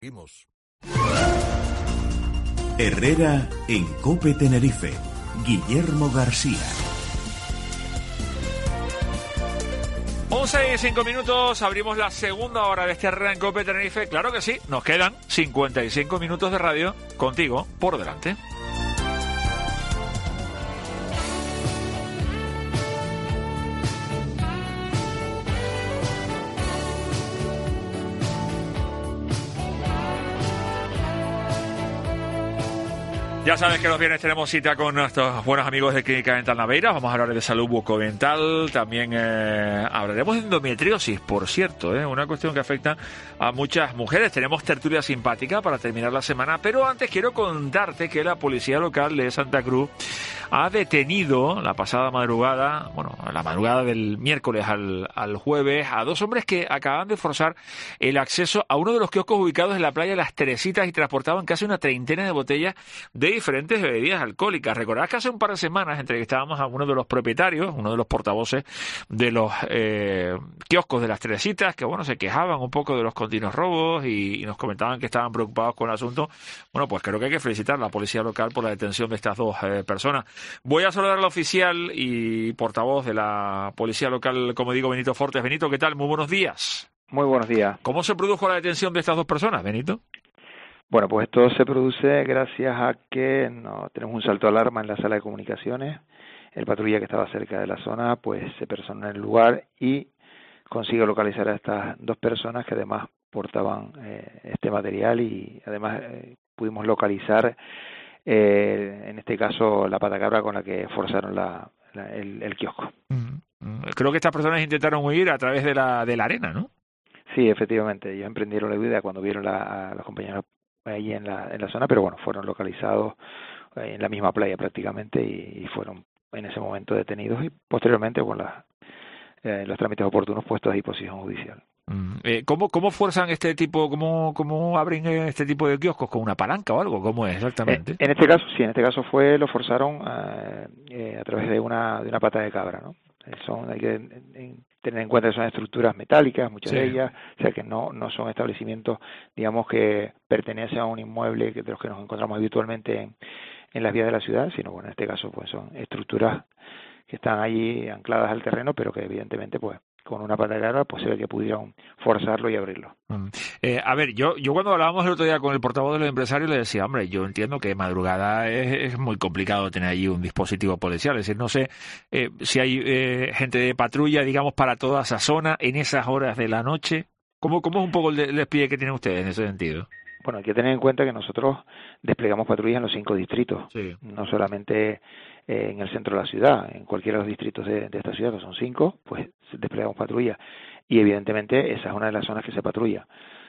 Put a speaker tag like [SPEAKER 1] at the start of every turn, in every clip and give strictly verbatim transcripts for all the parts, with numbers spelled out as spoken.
[SPEAKER 1] Seguimos.
[SPEAKER 2] Herrera en COPE Tenerife. Guillermo García.
[SPEAKER 3] once y cinco minutos, abrimos la segunda hora de este Herrera en COPE Tenerife. Claro que sí, nos quedan cincuenta y cinco minutos de radio contigo por delante. Ya sabes que los viernes tenemos cita con nuestros buenos amigos de Clínica Dental Naveira. Vamos a hablar de salud bucodental. También eh, hablaremos de endometriosis, por cierto, ¿eh? Una cuestión que afecta a muchas mujeres. Tenemos tertulia simpática para terminar la semana, pero antes quiero contarte que la policía local de Santa Cruz ha detenido la pasada madrugada, bueno, la madrugada del miércoles al, al jueves, a dos hombres que acaban de forzar el acceso a uno de los kioscos ubicados en la playa Las Teresitas y transportaban casi una treintena de botellas de diferentes bebidas alcohólicas. Recordad que hace un par de semanas entrevistábamos a uno de los propietarios, uno de los portavoces de los eh, kioscos de Las Teresitas, que bueno, se quejaban un poco de los continuos robos y, y nos comentaban que estaban preocupados con el asunto. Bueno, pues creo que hay que felicitar a la policía local por la detención de estas dos eh, personas. Voy a saludar al oficial y portavoz de la policía local, como digo, Benito Fortes. Benito, ¿qué tal? Muy buenos días.
[SPEAKER 4] Muy buenos días.
[SPEAKER 3] ¿Cómo se produjo la detención de estas dos personas, Benito?
[SPEAKER 4] Bueno, pues esto se produce gracias a que no tenemos un salto de alarma en la sala de comunicaciones. El patrulla que estaba cerca de la zona pues se persona en el lugar y consigue localizar a estas dos personas que además portaban eh, este material y además eh, pudimos localizar eh, en este caso la patacabra con la que forzaron la, la, el, el kiosco.
[SPEAKER 3] Mm. Creo que estas personas intentaron huir a través de la, de la arena, ¿no?
[SPEAKER 4] Sí, efectivamente, ellos emprendieron la huida cuando vieron la, a los compañeros ahí en la, en la zona, pero bueno, fueron localizados en la misma playa prácticamente y, y fueron en ese momento detenidos y posteriormente con la, eh, los trámites oportunos puestos a disposición judicial.
[SPEAKER 3] Mm. Eh, ¿cómo, ¿Cómo fuerzan este tipo, cómo, cómo abren este tipo de kioscos? ¿Con una palanca o algo? ¿Cómo es exactamente?
[SPEAKER 4] Eh, en este caso, sí, en este caso fue, lo forzaron eh, eh, a través de una, de una pata de cabra, ¿no? Son, hay que en, tener en cuenta que son estructuras metálicas, muchas sí. de ellas, o sea que no no son establecimientos, digamos, que pertenecen a un inmueble que, de los que nos encontramos habitualmente en, en las vías de la ciudad, sino bueno, en este caso pues son estructuras que están allí ancladas al terreno, pero que evidentemente pues con una pata de cabra pues se ve que pudieron forzarlo y abrirlo.
[SPEAKER 3] Mm. Eh, a ver, yo yo cuando hablábamos el otro día con el portavoz de los empresarios le decía, hombre, yo entiendo que de madrugada es, es muy complicado tener allí un dispositivo policial, es decir, no sé eh, si hay eh, gente de patrulla, digamos, para toda esa zona en esas horas de la noche. ¿Cómo, cómo es un poco el despliegue que tienen ustedes en ese sentido?
[SPEAKER 4] Bueno, hay que tener en cuenta que nosotros desplegamos patrullas en los cinco distritos, sí. no solamente eh, en el centro de la ciudad, en cualquiera de los distritos de, de esta ciudad, que son cinco, pues desplegamos patrullas. Y evidentemente esa es una de las zonas que se patrulla.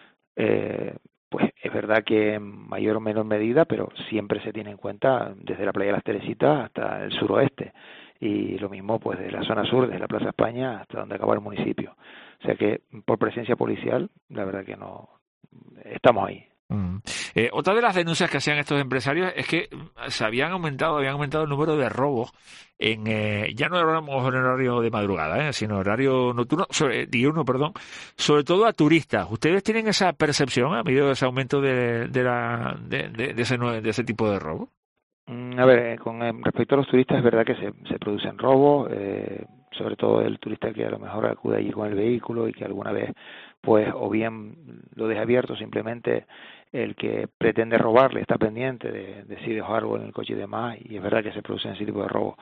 [SPEAKER 4] Eh, pues es verdad que en mayor o menor medida, pero siempre se tiene en cuenta desde la playa de Las Teresitas hasta el suroeste. Y lo mismo pues de la zona sur, desde la Plaza España hasta donde acaba el municipio. O sea que por presencia policial, la verdad que no estamos ahí.
[SPEAKER 3] Mm. Eh, otra de las denuncias que hacían estos empresarios es que se habían aumentado, habían aumentado el número de robos en eh, ya no hablamos en horario de madrugada, eh, sino horario nocturno, sobre, diurno, perdón, sobre todo a turistas. ¿Ustedes tienen esa percepción a medida de ese aumento de de, la, de, de, de ese de ese tipo de robo?
[SPEAKER 4] A ver, con respecto a los turistas es verdad que se, se producen robos, eh, sobre todo el turista que a lo mejor acude allí con el vehículo y que alguna vez pues o bien lo deja abierto, simplemente el que pretende robarle está pendiente de, de si dejó algo en el coche y demás, y es verdad que se producen ese tipo de robos.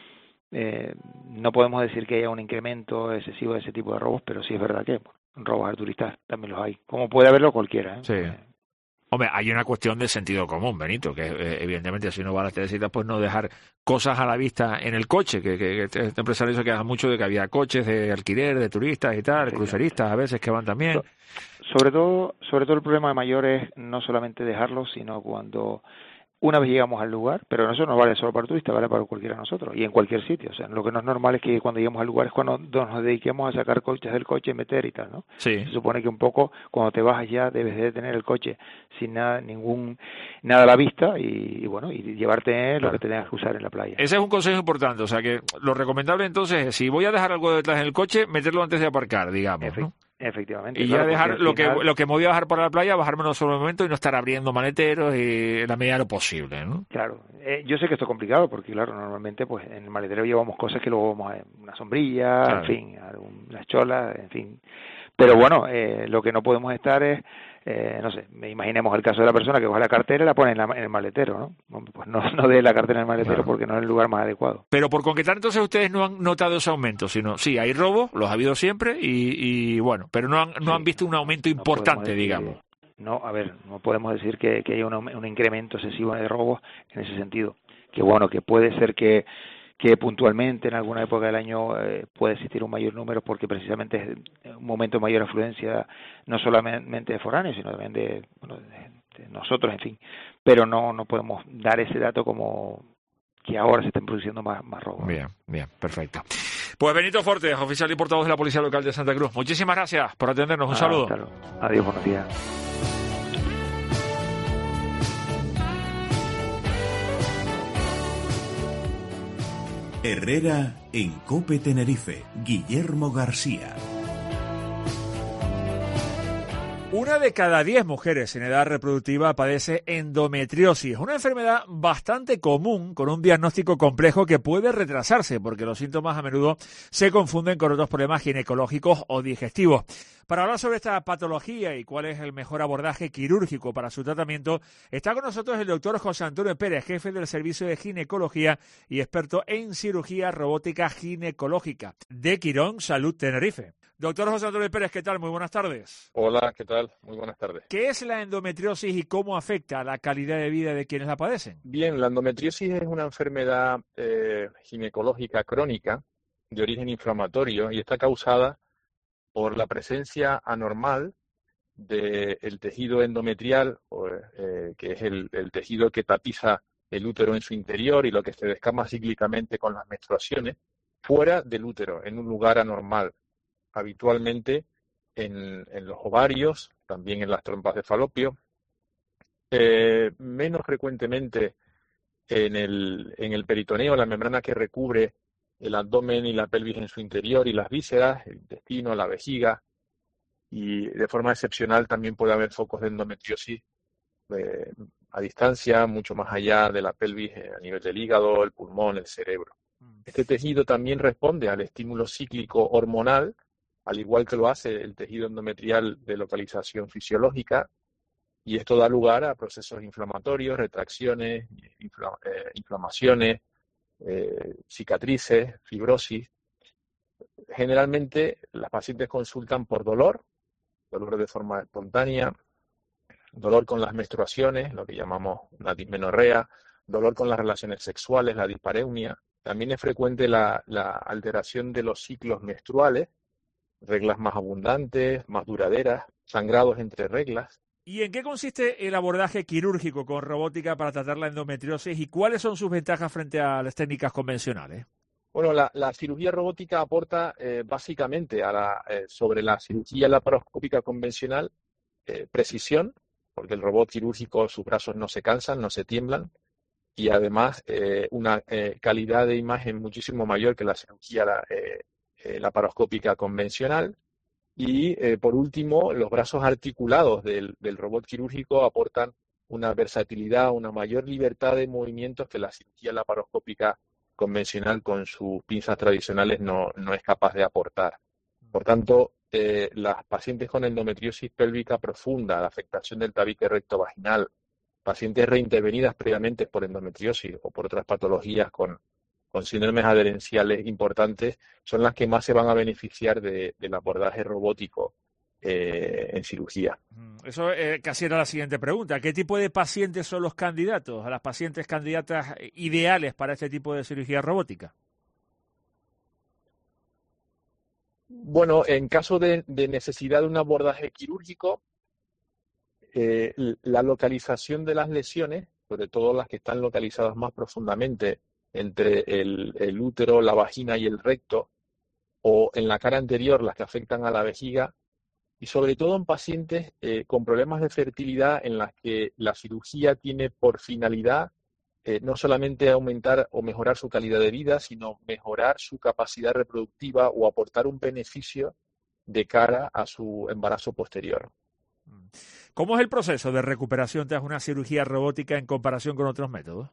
[SPEAKER 4] Eh, no podemos decir que haya un incremento excesivo de ese tipo de robos, pero sí es verdad que bueno, robos a turistas también los hay, como puede haberlo cualquiera, ¿eh?
[SPEAKER 3] Sí. Hombre, hay una cuestión de sentido común, Benito, que eh, evidentemente si uno va a Las Teresitas, pues no dejar cosas a la vista en el coche, que, que, que este empresario se queja mucho de que había coches de alquiler, de turistas y tal, sí, cruceristas a veces que van también.
[SPEAKER 4] Sobre todo, sobre todo el problema mayor es no solamente dejarlos, sino cuando una vez llegamos al lugar, pero eso no vale solo para turistas, vale para cualquiera de nosotros y en cualquier sitio. O sea, lo que no es normal es que cuando lleguemos al lugar es cuando nos dediquemos a sacar coches del coche y meter y tal, ¿no?
[SPEAKER 3] Sí.
[SPEAKER 4] Se supone que un poco cuando te bajas ya debes de tener el coche sin nada, ningún nada a la vista y, y bueno, y llevarte lo claro. que tengas que usar en la playa.
[SPEAKER 3] Ese es un consejo importante, o sea que lo recomendable entonces es si voy a dejar algo detrás en el coche, meterlo antes de aparcar, digamos, ¿no?
[SPEAKER 4] Efectivamente.
[SPEAKER 3] Y
[SPEAKER 4] claro,
[SPEAKER 3] ya dejar lo
[SPEAKER 4] final...
[SPEAKER 3] que lo que me voy a bajar por la playa, bajármelo solo un momento y no estar abriendo maleteros y en la medida de lo posible, ¿no?
[SPEAKER 4] Claro. Eh, yo sé que esto es complicado porque, claro, normalmente pues en el maletero llevamos cosas que luego vamos a una sombrilla, claro. En fin, unas cholas, en fin. Pero bueno, eh, lo que no podemos estar es, eh, no sé, imaginemos el caso de la persona que coge la cartera y la pone en, la, en el maletero, ¿no? Pues no, no dé la cartera en el maletero, claro. Porque no es el lugar más adecuado.
[SPEAKER 3] Pero por concretar, entonces ustedes no han notado ese aumento, sino sí, hay robos, los ha habido siempre y, y bueno, pero no han, no sí, han visto un aumento no importante, decir, digamos.
[SPEAKER 4] No, a ver, no podemos decir que, que haya un, un incremento excesivo de robos en ese sentido. Que bueno, que puede ser que que puntualmente en alguna época del año eh, puede existir un mayor número porque precisamente es un momento de mayor afluencia no solamente de foráneos sino también de, bueno, de, de nosotros, en fin, pero no no podemos dar ese dato como que ahora se estén produciendo más, más robos.
[SPEAKER 3] Bien, bien, perfecto. Pues Benito Fortes, oficial y portavoz de la Policía Local de Santa Cruz, muchísimas gracias por atendernos, un ah, saludo.
[SPEAKER 4] Claro. Adiós, buenos días.
[SPEAKER 2] Herrera en COPE Tenerife, Guillermo García.
[SPEAKER 3] Una de cada diez mujeres en edad reproductiva padece endometriosis, una enfermedad bastante común con un diagnóstico complejo que puede retrasarse porque los síntomas a menudo se confunden con otros problemas ginecológicos o digestivos. Para hablar sobre esta patología y cuál es el mejor abordaje quirúrgico para su tratamiento, está con nosotros el doctor José Antonio Pérez, jefe del Servicio de Ginecología y experto en cirugía robótica ginecológica de Quirón Salud Tenerife. Doctor José Antonio Pérez, ¿qué tal? Muy buenas tardes.
[SPEAKER 1] Hola, ¿qué tal? Muy buenas tardes.
[SPEAKER 3] ¿Qué es la endometriosis y cómo afecta a la calidad de vida de quienes la padecen?
[SPEAKER 1] Bien, la endometriosis es una enfermedad eh, ginecológica crónica de origen inflamatorio y está causada por la presencia anormal del tejido endometrial, o, eh, que es el, el tejido que tapiza el útero en su interior y lo que se descama cíclicamente con las menstruaciones, fuera del útero, en un lugar anormal, habitualmente en, en los ovarios, también en las trompas de falopio, eh, menos frecuentemente en el, en el peritoneo, la membrana que recubre el abdomen y la pelvis en su interior y las vísceras, el intestino, la vejiga, y de forma excepcional también puede haber focos de endometriosis eh, a distancia, mucho más allá de la pelvis, eh, a nivel del hígado, el pulmón, el cerebro. Este tejido también responde al estímulo cíclico hormonal, al igual que lo hace el tejido endometrial de localización fisiológica, y esto da lugar a procesos inflamatorios, retracciones, infla, eh, inflamaciones, eh, cicatrices, fibrosis. Generalmente las pacientes consultan por dolor, dolor de forma espontánea, dolor con las menstruaciones, lo que llamamos una dismenorrea, dolor con las relaciones sexuales, la dispareunia. También es frecuente la, la alteración de los ciclos menstruales, reglas más abundantes, más duraderas, sangrados entre reglas.
[SPEAKER 3] ¿Y en qué consiste el abordaje quirúrgico con robótica para tratar la endometriosis y cuáles son sus ventajas frente a las técnicas convencionales?
[SPEAKER 1] Bueno, la, la cirugía robótica aporta eh, básicamente a la, eh, sobre la cirugía laparoscópica convencional eh, precisión, porque el robot quirúrgico, sus brazos no se cansan, no se tiemblan, y además eh, una eh, calidad de imagen muchísimo mayor que la cirugía la, eh, eh, laparoscópica convencional. Y eh, por último, los brazos articulados del, del robot quirúrgico aportan una versatilidad, una mayor libertad de movimientos que la cirugía laparoscópica convencional con sus pinzas tradicionales no, no es capaz de aportar. Por tanto, eh, las pacientes con endometriosis pélvica profunda, la afectación del tabique recto vaginal, pacientes reintervenidas previamente por endometriosis o por otras patologías con, con síndromes adherenciales importantes, son las que más se van a beneficiar de, del abordaje robótico eh, en cirugía.
[SPEAKER 3] Eso eh, casi era la siguiente pregunta. ¿Qué tipo de pacientes son los candidatos, a las pacientes candidatas ideales para este tipo de cirugía robótica?
[SPEAKER 1] Bueno, en caso de, de necesidad de un abordaje quirúrgico, eh, la localización de las lesiones, sobre todo las que están localizadas más profundamente entre el, el útero, la vagina y el recto, o en la cara anterior, las que afectan a la vejiga, y sobre todo en pacientes eh, con problemas de fertilidad en las que la cirugía tiene por finalidad eh, no solamente aumentar o mejorar su calidad de vida, sino mejorar su capacidad reproductiva o aportar un beneficio de cara a su embarazo posterior.
[SPEAKER 3] ¿Cómo es el proceso de recuperación tras una cirugía robótica en comparación con otros métodos?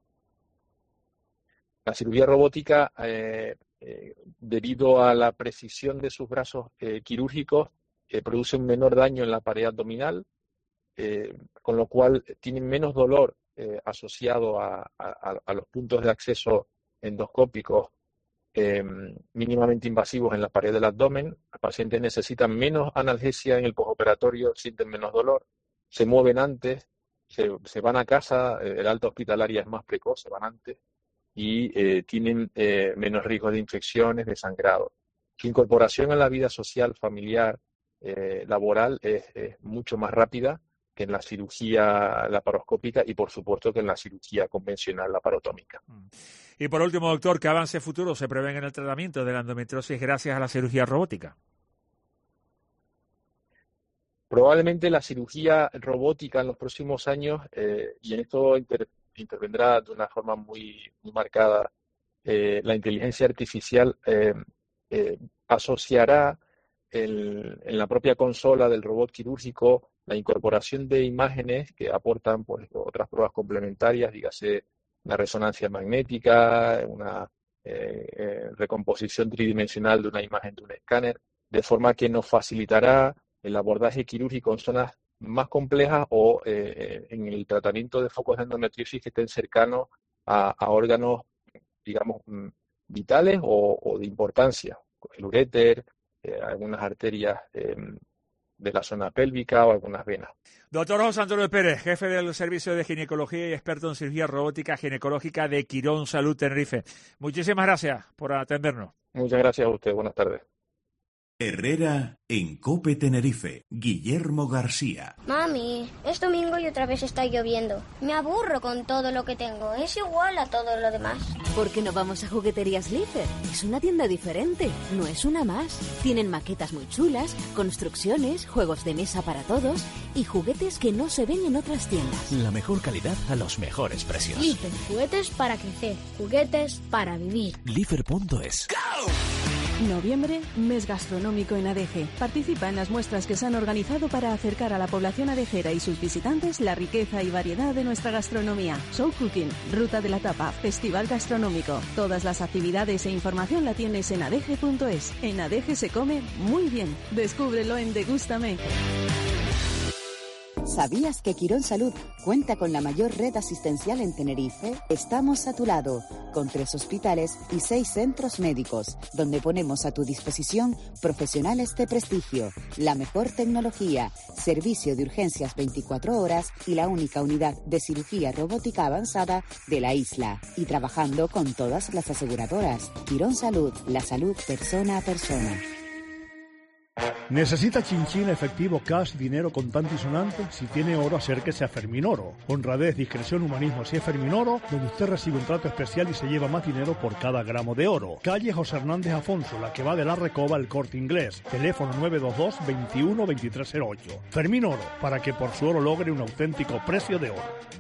[SPEAKER 1] La cirugía robótica, eh, eh, debido a la precisión de sus brazos eh, quirúrgicos, eh, produce un menor daño en la pared abdominal, eh, con lo cual tienen menos dolor eh, asociado a, a, a los puntos de acceso endoscópicos eh, mínimamente invasivos en la pared del abdomen. Los pacientes necesitan menos analgesia en el postoperatorio, sienten menos dolor, se mueven antes, se, se van a casa, eh, el alta hospitalaria es más precoz, se van antes, y eh, tienen eh, menos riesgo de infecciones, de sangrado. Su incorporación a la vida social, familiar, eh, laboral es, es mucho más rápida que en la cirugía laparoscópica y, por supuesto, que en la cirugía convencional laparotómica.
[SPEAKER 3] Y por último, doctor, ¿qué avances futuros se prevén en el tratamiento de la endometriosis gracias a la cirugía robótica?
[SPEAKER 1] Probablemente la cirugía robótica en los próximos años, eh, y en esto inter intervendrá de una forma muy, muy marcada, eh, la inteligencia artificial eh, eh, asociará el, en la propia consola del robot quirúrgico la incorporación de imágenes que aportan pues, otras pruebas complementarias, dígase una resonancia magnética, una eh, eh, recomposición tridimensional de una imagen de un escáner, de forma que nos facilitará el abordaje quirúrgico en zonas más complejas o eh, en el tratamiento de focos de endometriosis que estén cercanos a, a órganos, digamos, vitales o, o de importancia, el uréter, eh, algunas arterias eh, de la zona pélvica o algunas venas.
[SPEAKER 3] Doctor José Antonio Pérez, jefe del Servicio de Ginecología y experto en cirugía robótica ginecológica de Quirón Salud Tenerife. Muchísimas gracias por atendernos.
[SPEAKER 1] Muchas gracias a usted. Buenas tardes.
[SPEAKER 2] Herrera en COPE Tenerife, Guillermo García.
[SPEAKER 5] Mami, es domingo y otra vez está lloviendo. Me aburro con todo lo que tengo. Es igual a todo lo demás.
[SPEAKER 6] ¿Por qué no vamos a Jugueterías Lífer? Es una tienda diferente, no es una más. Tienen maquetas muy chulas, construcciones, juegos de mesa para todos y juguetes que no se ven en otras tiendas.
[SPEAKER 7] La mejor calidad a los mejores precios.
[SPEAKER 8] Lífer, juguetes para crecer, juguetes para vivir.
[SPEAKER 7] Lífer punto es.
[SPEAKER 9] Noviembre, mes gastronómico en Adeje. Participa en las muestras que se han organizado para acercar a la población adejera y sus visitantes la riqueza y variedad de nuestra gastronomía. Show Cooking, Ruta de la Tapa, Festival Gastronómico. Todas las actividades e información la tienes en adeje punto es. En Adeje se come muy bien. Descúbrelo en Degústame.
[SPEAKER 10] ¿Sabías que Quirón Salud cuenta con la mayor red asistencial en Tenerife? Estamos a tu lado, con tres hospitales y seis centros médicos, donde ponemos a tu disposición profesionales de prestigio, la mejor tecnología, servicio de urgencias veinticuatro horas y la única unidad de cirugía robótica avanzada de la isla. Y trabajando con todas las aseguradoras. Quirón Salud, la salud persona a persona.
[SPEAKER 11] ¿Necesita chinchín, efectivo, cash, dinero contante y sonante? Si tiene oro, acérquese a Ferminoro. Honradez, discreción, humanismo, si es Ferminoro, donde usted recibe un trato especial y se lleva más dinero por cada gramo de oro. Calle José Hernández Afonso, la que va de la Recoba al Corte Inglés. Teléfono nueve dos dos, veintiuno, veintitrés cero ocho. Ferminoro, para que por su oro logre un auténtico precio de oro.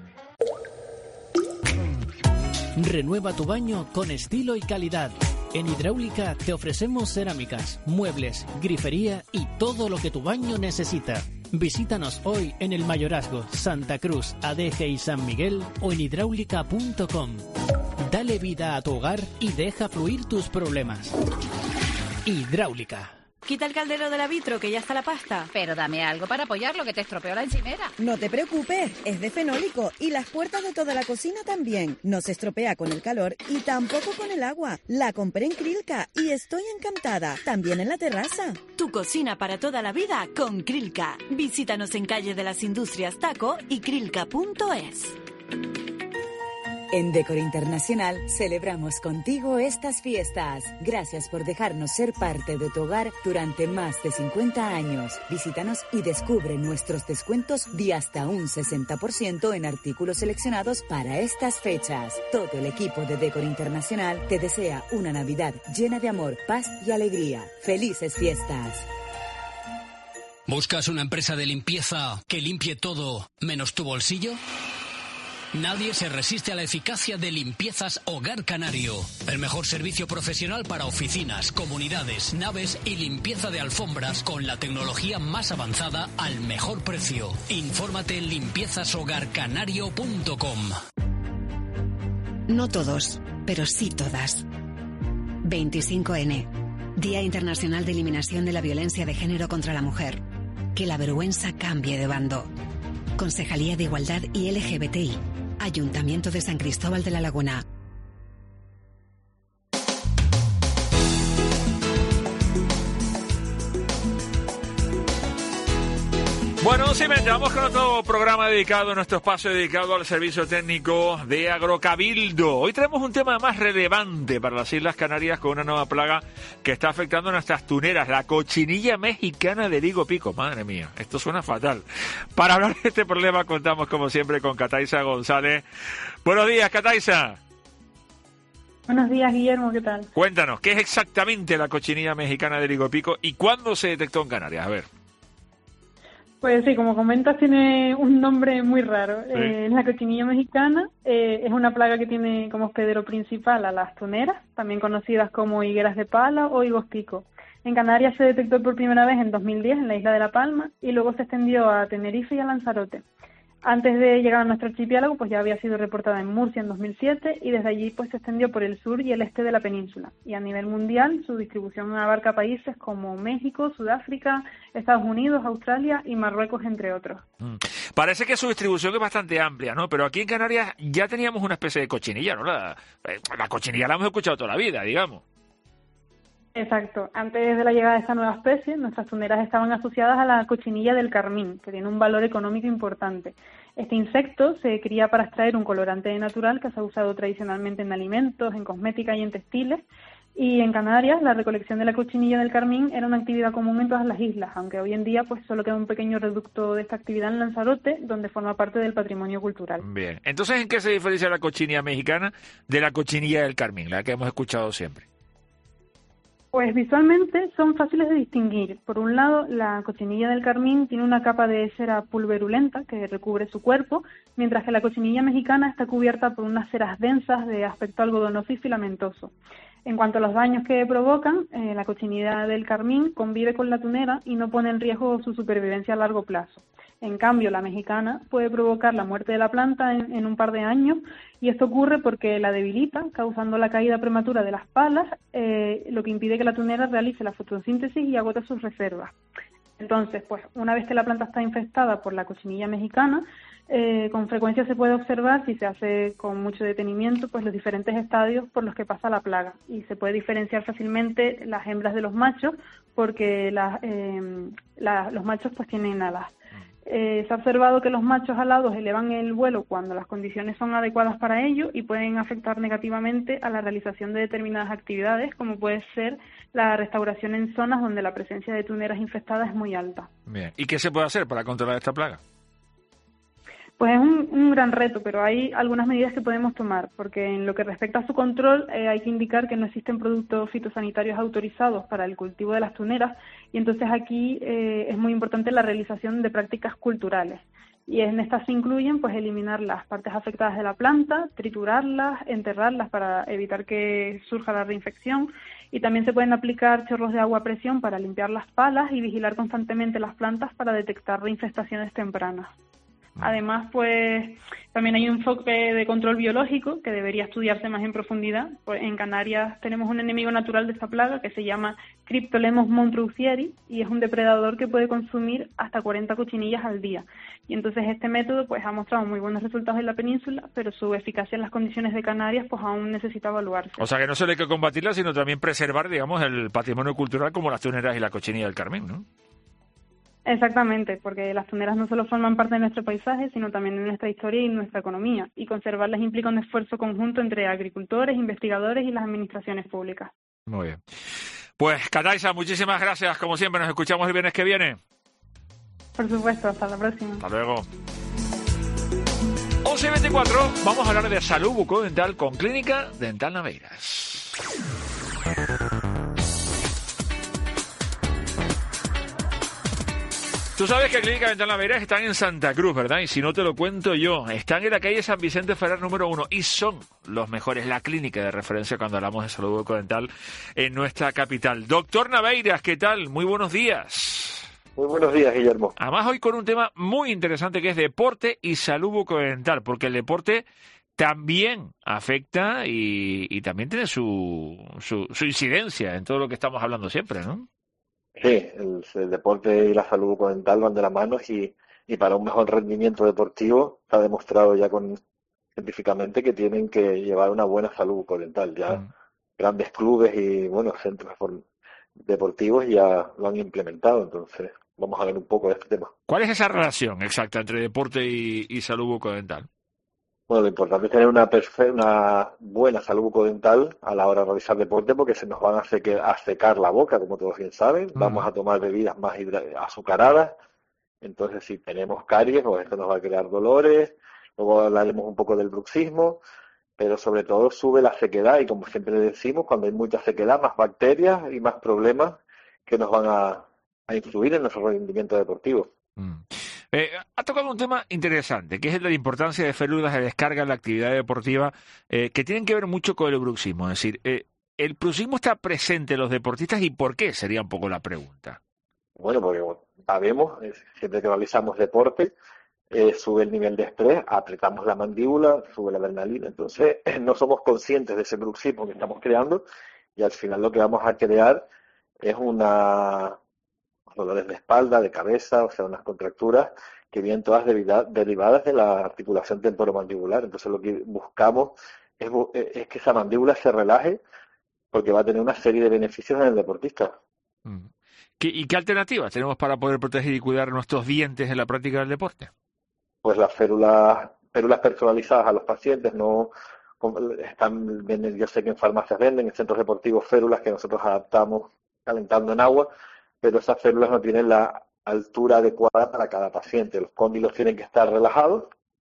[SPEAKER 7] Renueva tu baño con estilo y calidad. En Hidráulica te ofrecemos cerámicas, muebles, grifería y todo lo que tu baño necesita. Visítanos hoy en el Mayorazgo, Santa Cruz, Adeje y San Miguel o en hidráulica punto com. Dale vida a tu hogar y deja fluir tus problemas. Hidráulica.
[SPEAKER 12] Quita el caldero de la vitro, que ya está la pasta.
[SPEAKER 13] Pero dame algo para apoyarlo, que te estropeó la encimera.
[SPEAKER 14] No te preocupes, es de fenólico y las puertas de toda la cocina también. No se estropea con el calor y tampoco con el agua. La compré en Krilka y estoy encantada. También en la terraza.
[SPEAKER 12] Tu cocina para toda la vida con Krilka. Visítanos en Calle de las Industrias Taco y krilka punto es.
[SPEAKER 10] En Decor Internacional celebramos contigo estas fiestas. Gracias por dejarnos ser parte de tu hogar durante más de cincuenta años. Visítanos y descubre nuestros descuentos de hasta un sesenta por ciento en artículos seleccionados para estas fechas. Todo el equipo de Decor Internacional te desea una Navidad llena de amor, paz y alegría. ¡Felices fiestas!
[SPEAKER 15] ¿Buscas una empresa de limpieza que limpie todo menos tu bolsillo? Nadie se resiste a la eficacia de Limpiezas Hogar Canario. El mejor servicio profesional para oficinas, comunidades, naves y limpieza de alfombras con la tecnología más avanzada al mejor precio. Infórmate en limpiezas hogar canario punto com.
[SPEAKER 16] No todos, pero sí todas. veinticinco ene, Día Internacional de Eliminación de la Violencia de Género contra la Mujer. Que la vergüenza cambie de bando. Concejalía de Igualdad y ele ge be te i. Ayuntamiento de San Cristóbal de la Laguna.
[SPEAKER 3] Bueno, sí, vamos con nuestro programa dedicado, nuestro espacio dedicado al servicio técnico de Agrocabildo. Hoy tenemos un tema más relevante para las Islas Canarias con una nueva plaga que está afectando a nuestras tuneras, la cochinilla mexicana del higo pico. Madre mía, esto suena fatal. Para hablar de este problema contamos como siempre con Cataisa González. Buenos días, Cataisa.
[SPEAKER 17] Buenos días, Guillermo, ¿qué tal?
[SPEAKER 3] Cuéntanos, ¿qué es exactamente la cochinilla mexicana del higo pico y cuándo se detectó en Canarias? A ver.
[SPEAKER 17] Pues sí, como comentas, tiene un nombre muy raro.
[SPEAKER 3] Sí.
[SPEAKER 17] Eh, la cochinilla mexicana eh, es una plaga que tiene como hospedero principal a las tuneras, también conocidas como higueras de pala o higos pico. En Canarias se detectó por primera vez en dos mil diez en la isla de La Palma y luego se extendió a Tenerife y a Lanzarote. Antes de llegar a nuestro archipiélago, pues ya había sido reportada en Murcia en dos mil siete y desde allí pues se extendió por el sur y el este de la península. Y a nivel mundial, su distribución abarca países como México, Sudáfrica, Estados Unidos, Australia y Marruecos, entre otros.
[SPEAKER 3] Mm. Parece que su distribución es bastante amplia, ¿no? Pero aquí en Canarias ya teníamos una especie de cochinilla, ¿no? La, la cochinilla la hemos escuchado toda la vida, digamos.
[SPEAKER 17] Exacto. Antes de la llegada de esta nueva especie, nuestras tuneras estaban asociadas a la cochinilla del carmín, que tiene un valor económico importante. Este insecto se cría para extraer un colorante natural que se ha usado tradicionalmente en alimentos, en cosmética y en textiles. Y en Canarias, la recolección de la cochinilla del carmín era una actividad común en todas las islas, aunque hoy en día pues solo queda un pequeño reducto de esta actividad en Lanzarote, donde forma parte del patrimonio cultural.
[SPEAKER 3] Bien. Entonces, ¿en qué se diferencia la cochinilla mexicana de la cochinilla del carmín, la que hemos escuchado siempre?
[SPEAKER 17] Pues visualmente son fáciles de distinguir. Por un lado, la cochinilla del carmín tiene una capa de cera pulverulenta que recubre su cuerpo, mientras que la cochinilla mexicana está cubierta por unas ceras densas de aspecto algodonoso y filamentoso. En cuanto a los daños que provocan, eh, la cochinilla del carmín convive con la tunera y no pone en riesgo su supervivencia a largo plazo. En cambio, la mexicana puede provocar la muerte de la planta en, en un par de años y esto ocurre porque la debilita, causando la caída prematura de las palas, eh, lo que impide que la tunera realice la fotosíntesis y agote sus reservas. Entonces, pues una vez que la planta está infestada por la cochinilla mexicana, eh, con frecuencia se puede observar, si se hace con mucho detenimiento, pues los diferentes estadios por los que pasa la plaga y se puede diferenciar fácilmente las hembras de los machos porque las, eh, la, los machos pues tienen alas. Eh, se ha observado que los machos alados elevan el vuelo cuando las condiciones son adecuadas para ello y pueden afectar negativamente a la realización de determinadas actividades, como puede ser la restauración en zonas donde la presencia de tuneras infectadas es muy alta.
[SPEAKER 3] Bien. ¿Y qué se puede hacer para controlar esta plaga?
[SPEAKER 17] Pues es un, un gran reto, pero hay algunas medidas que podemos tomar, porque en lo que respecta a su control eh, hay que indicar que no existen productos fitosanitarios autorizados para el cultivo de las tuneras y entonces aquí eh, es muy importante la realización de prácticas culturales. Y en estas se incluyen pues eliminar las partes afectadas de la planta, triturarlas, enterrarlas para evitar que surja la reinfección y también se pueden aplicar chorros de agua a presión para limpiar las palas y vigilar constantemente las plantas para detectar reinfestaciones tempranas. Además, pues también hay un enfoque de control biológico que debería estudiarse más en profundidad. Pues en Canarias tenemos un enemigo natural de esta plaga que se llama Cryptolemos montroutieri y es un depredador que puede consumir hasta cuarenta cochinillas al día. Y entonces este método pues ha mostrado muy buenos resultados en la península, pero su eficacia en las condiciones de Canarias pues aún necesita evaluarse.
[SPEAKER 3] O sea que no solo hay que combatirla, sino también preservar, digamos, el patrimonio cultural como las tuneras y la cochinilla del carmín, ¿no?
[SPEAKER 17] Exactamente, porque las tuneras no solo forman parte de nuestro paisaje, sino también de nuestra historia y nuestra economía, y conservarlas implica un esfuerzo conjunto entre agricultores, investigadores y las administraciones públicas.
[SPEAKER 3] Muy bien. Pues, Cataisa, muchísimas gracias. Como siempre, nos escuchamos el viernes que viene.
[SPEAKER 17] Por supuesto, hasta la próxima.
[SPEAKER 3] Hasta luego. once y veinticuatro, vamos a hablar de salud bucodental con Clínica Dental Naveiras. Tú sabes que Clínica Dental Naveira están en Santa Cruz, ¿verdad? Y si no te lo cuento yo, están en la calle San Vicente Ferrer número uno y son los mejores, la clínica de referencia cuando hablamos de salud bucodental en nuestra capital. Doctor Naveiras, ¿qué tal? Muy buenos días.
[SPEAKER 18] Muy buenos días, Guillermo.
[SPEAKER 3] Además, hoy con un tema muy interesante que es deporte y salud bucodental, porque el deporte también afecta y, y también tiene su, su, su incidencia en todo lo que estamos hablando siempre, ¿no?
[SPEAKER 18] Sí, el, el deporte y la salud bucodental van de la mano y, y para un mejor rendimiento deportivo está demostrado ya con, científicamente que tienen que llevar una buena salud bucodental. Ya mm. grandes clubes y bueno centros deportivos ya lo han implementado, entonces vamos a ver un poco de este tema.
[SPEAKER 3] ¿Cuál es esa relación exacta entre deporte y, y salud bucodental?
[SPEAKER 18] Bueno, lo importante es tener una, perfe- una buena salud bucodental a la hora de realizar deporte porque se nos van a, seque- a secar la boca, como todos bien saben. Uh-huh. Vamos a tomar bebidas más hidra- azucaradas. Entonces, si tenemos caries, pues esto nos va a crear dolores. Luego hablaremos un poco del bruxismo, pero sobre todo sube la sequedad y, como siempre decimos, cuando hay mucha sequedad, más bacterias y más problemas que nos van a, a influir en nuestro rendimiento deportivo.
[SPEAKER 3] Mm. Eh, ha tocado un tema interesante, que es el de la importancia de férulas de descarga en la actividad deportiva, eh, que tienen que ver mucho con el bruxismo. Es decir, eh, ¿el bruxismo está presente en los deportistas y por qué? Sería un poco la pregunta.
[SPEAKER 18] Bueno, porque sabemos, eh, siempre que realizamos deporte, eh, sube el nivel de estrés, apretamos la mandíbula, sube la adrenalina. Entonces, eh, no somos conscientes de ese bruxismo que estamos creando y al final lo que vamos a crear es una... dolores de espalda, de cabeza, o sea, unas contracturas que vienen todas derivadas, derivadas de la articulación temporomandibular. Entonces lo que buscamos es, es que esa mandíbula se relaje porque va a tener una serie de beneficios en el deportista.
[SPEAKER 3] ¿Qué, ¿Y qué alternativas tenemos para poder proteger y cuidar nuestros dientes en la práctica del deporte?
[SPEAKER 18] Pues las férulas, férulas personalizadas a los pacientes, no están, yo sé que en farmacias venden, en centros deportivos férulas que nosotros adaptamos calentando en agua, pero esas férulas no tienen la altura adecuada para cada paciente. Los cóndilos tienen que estar relajados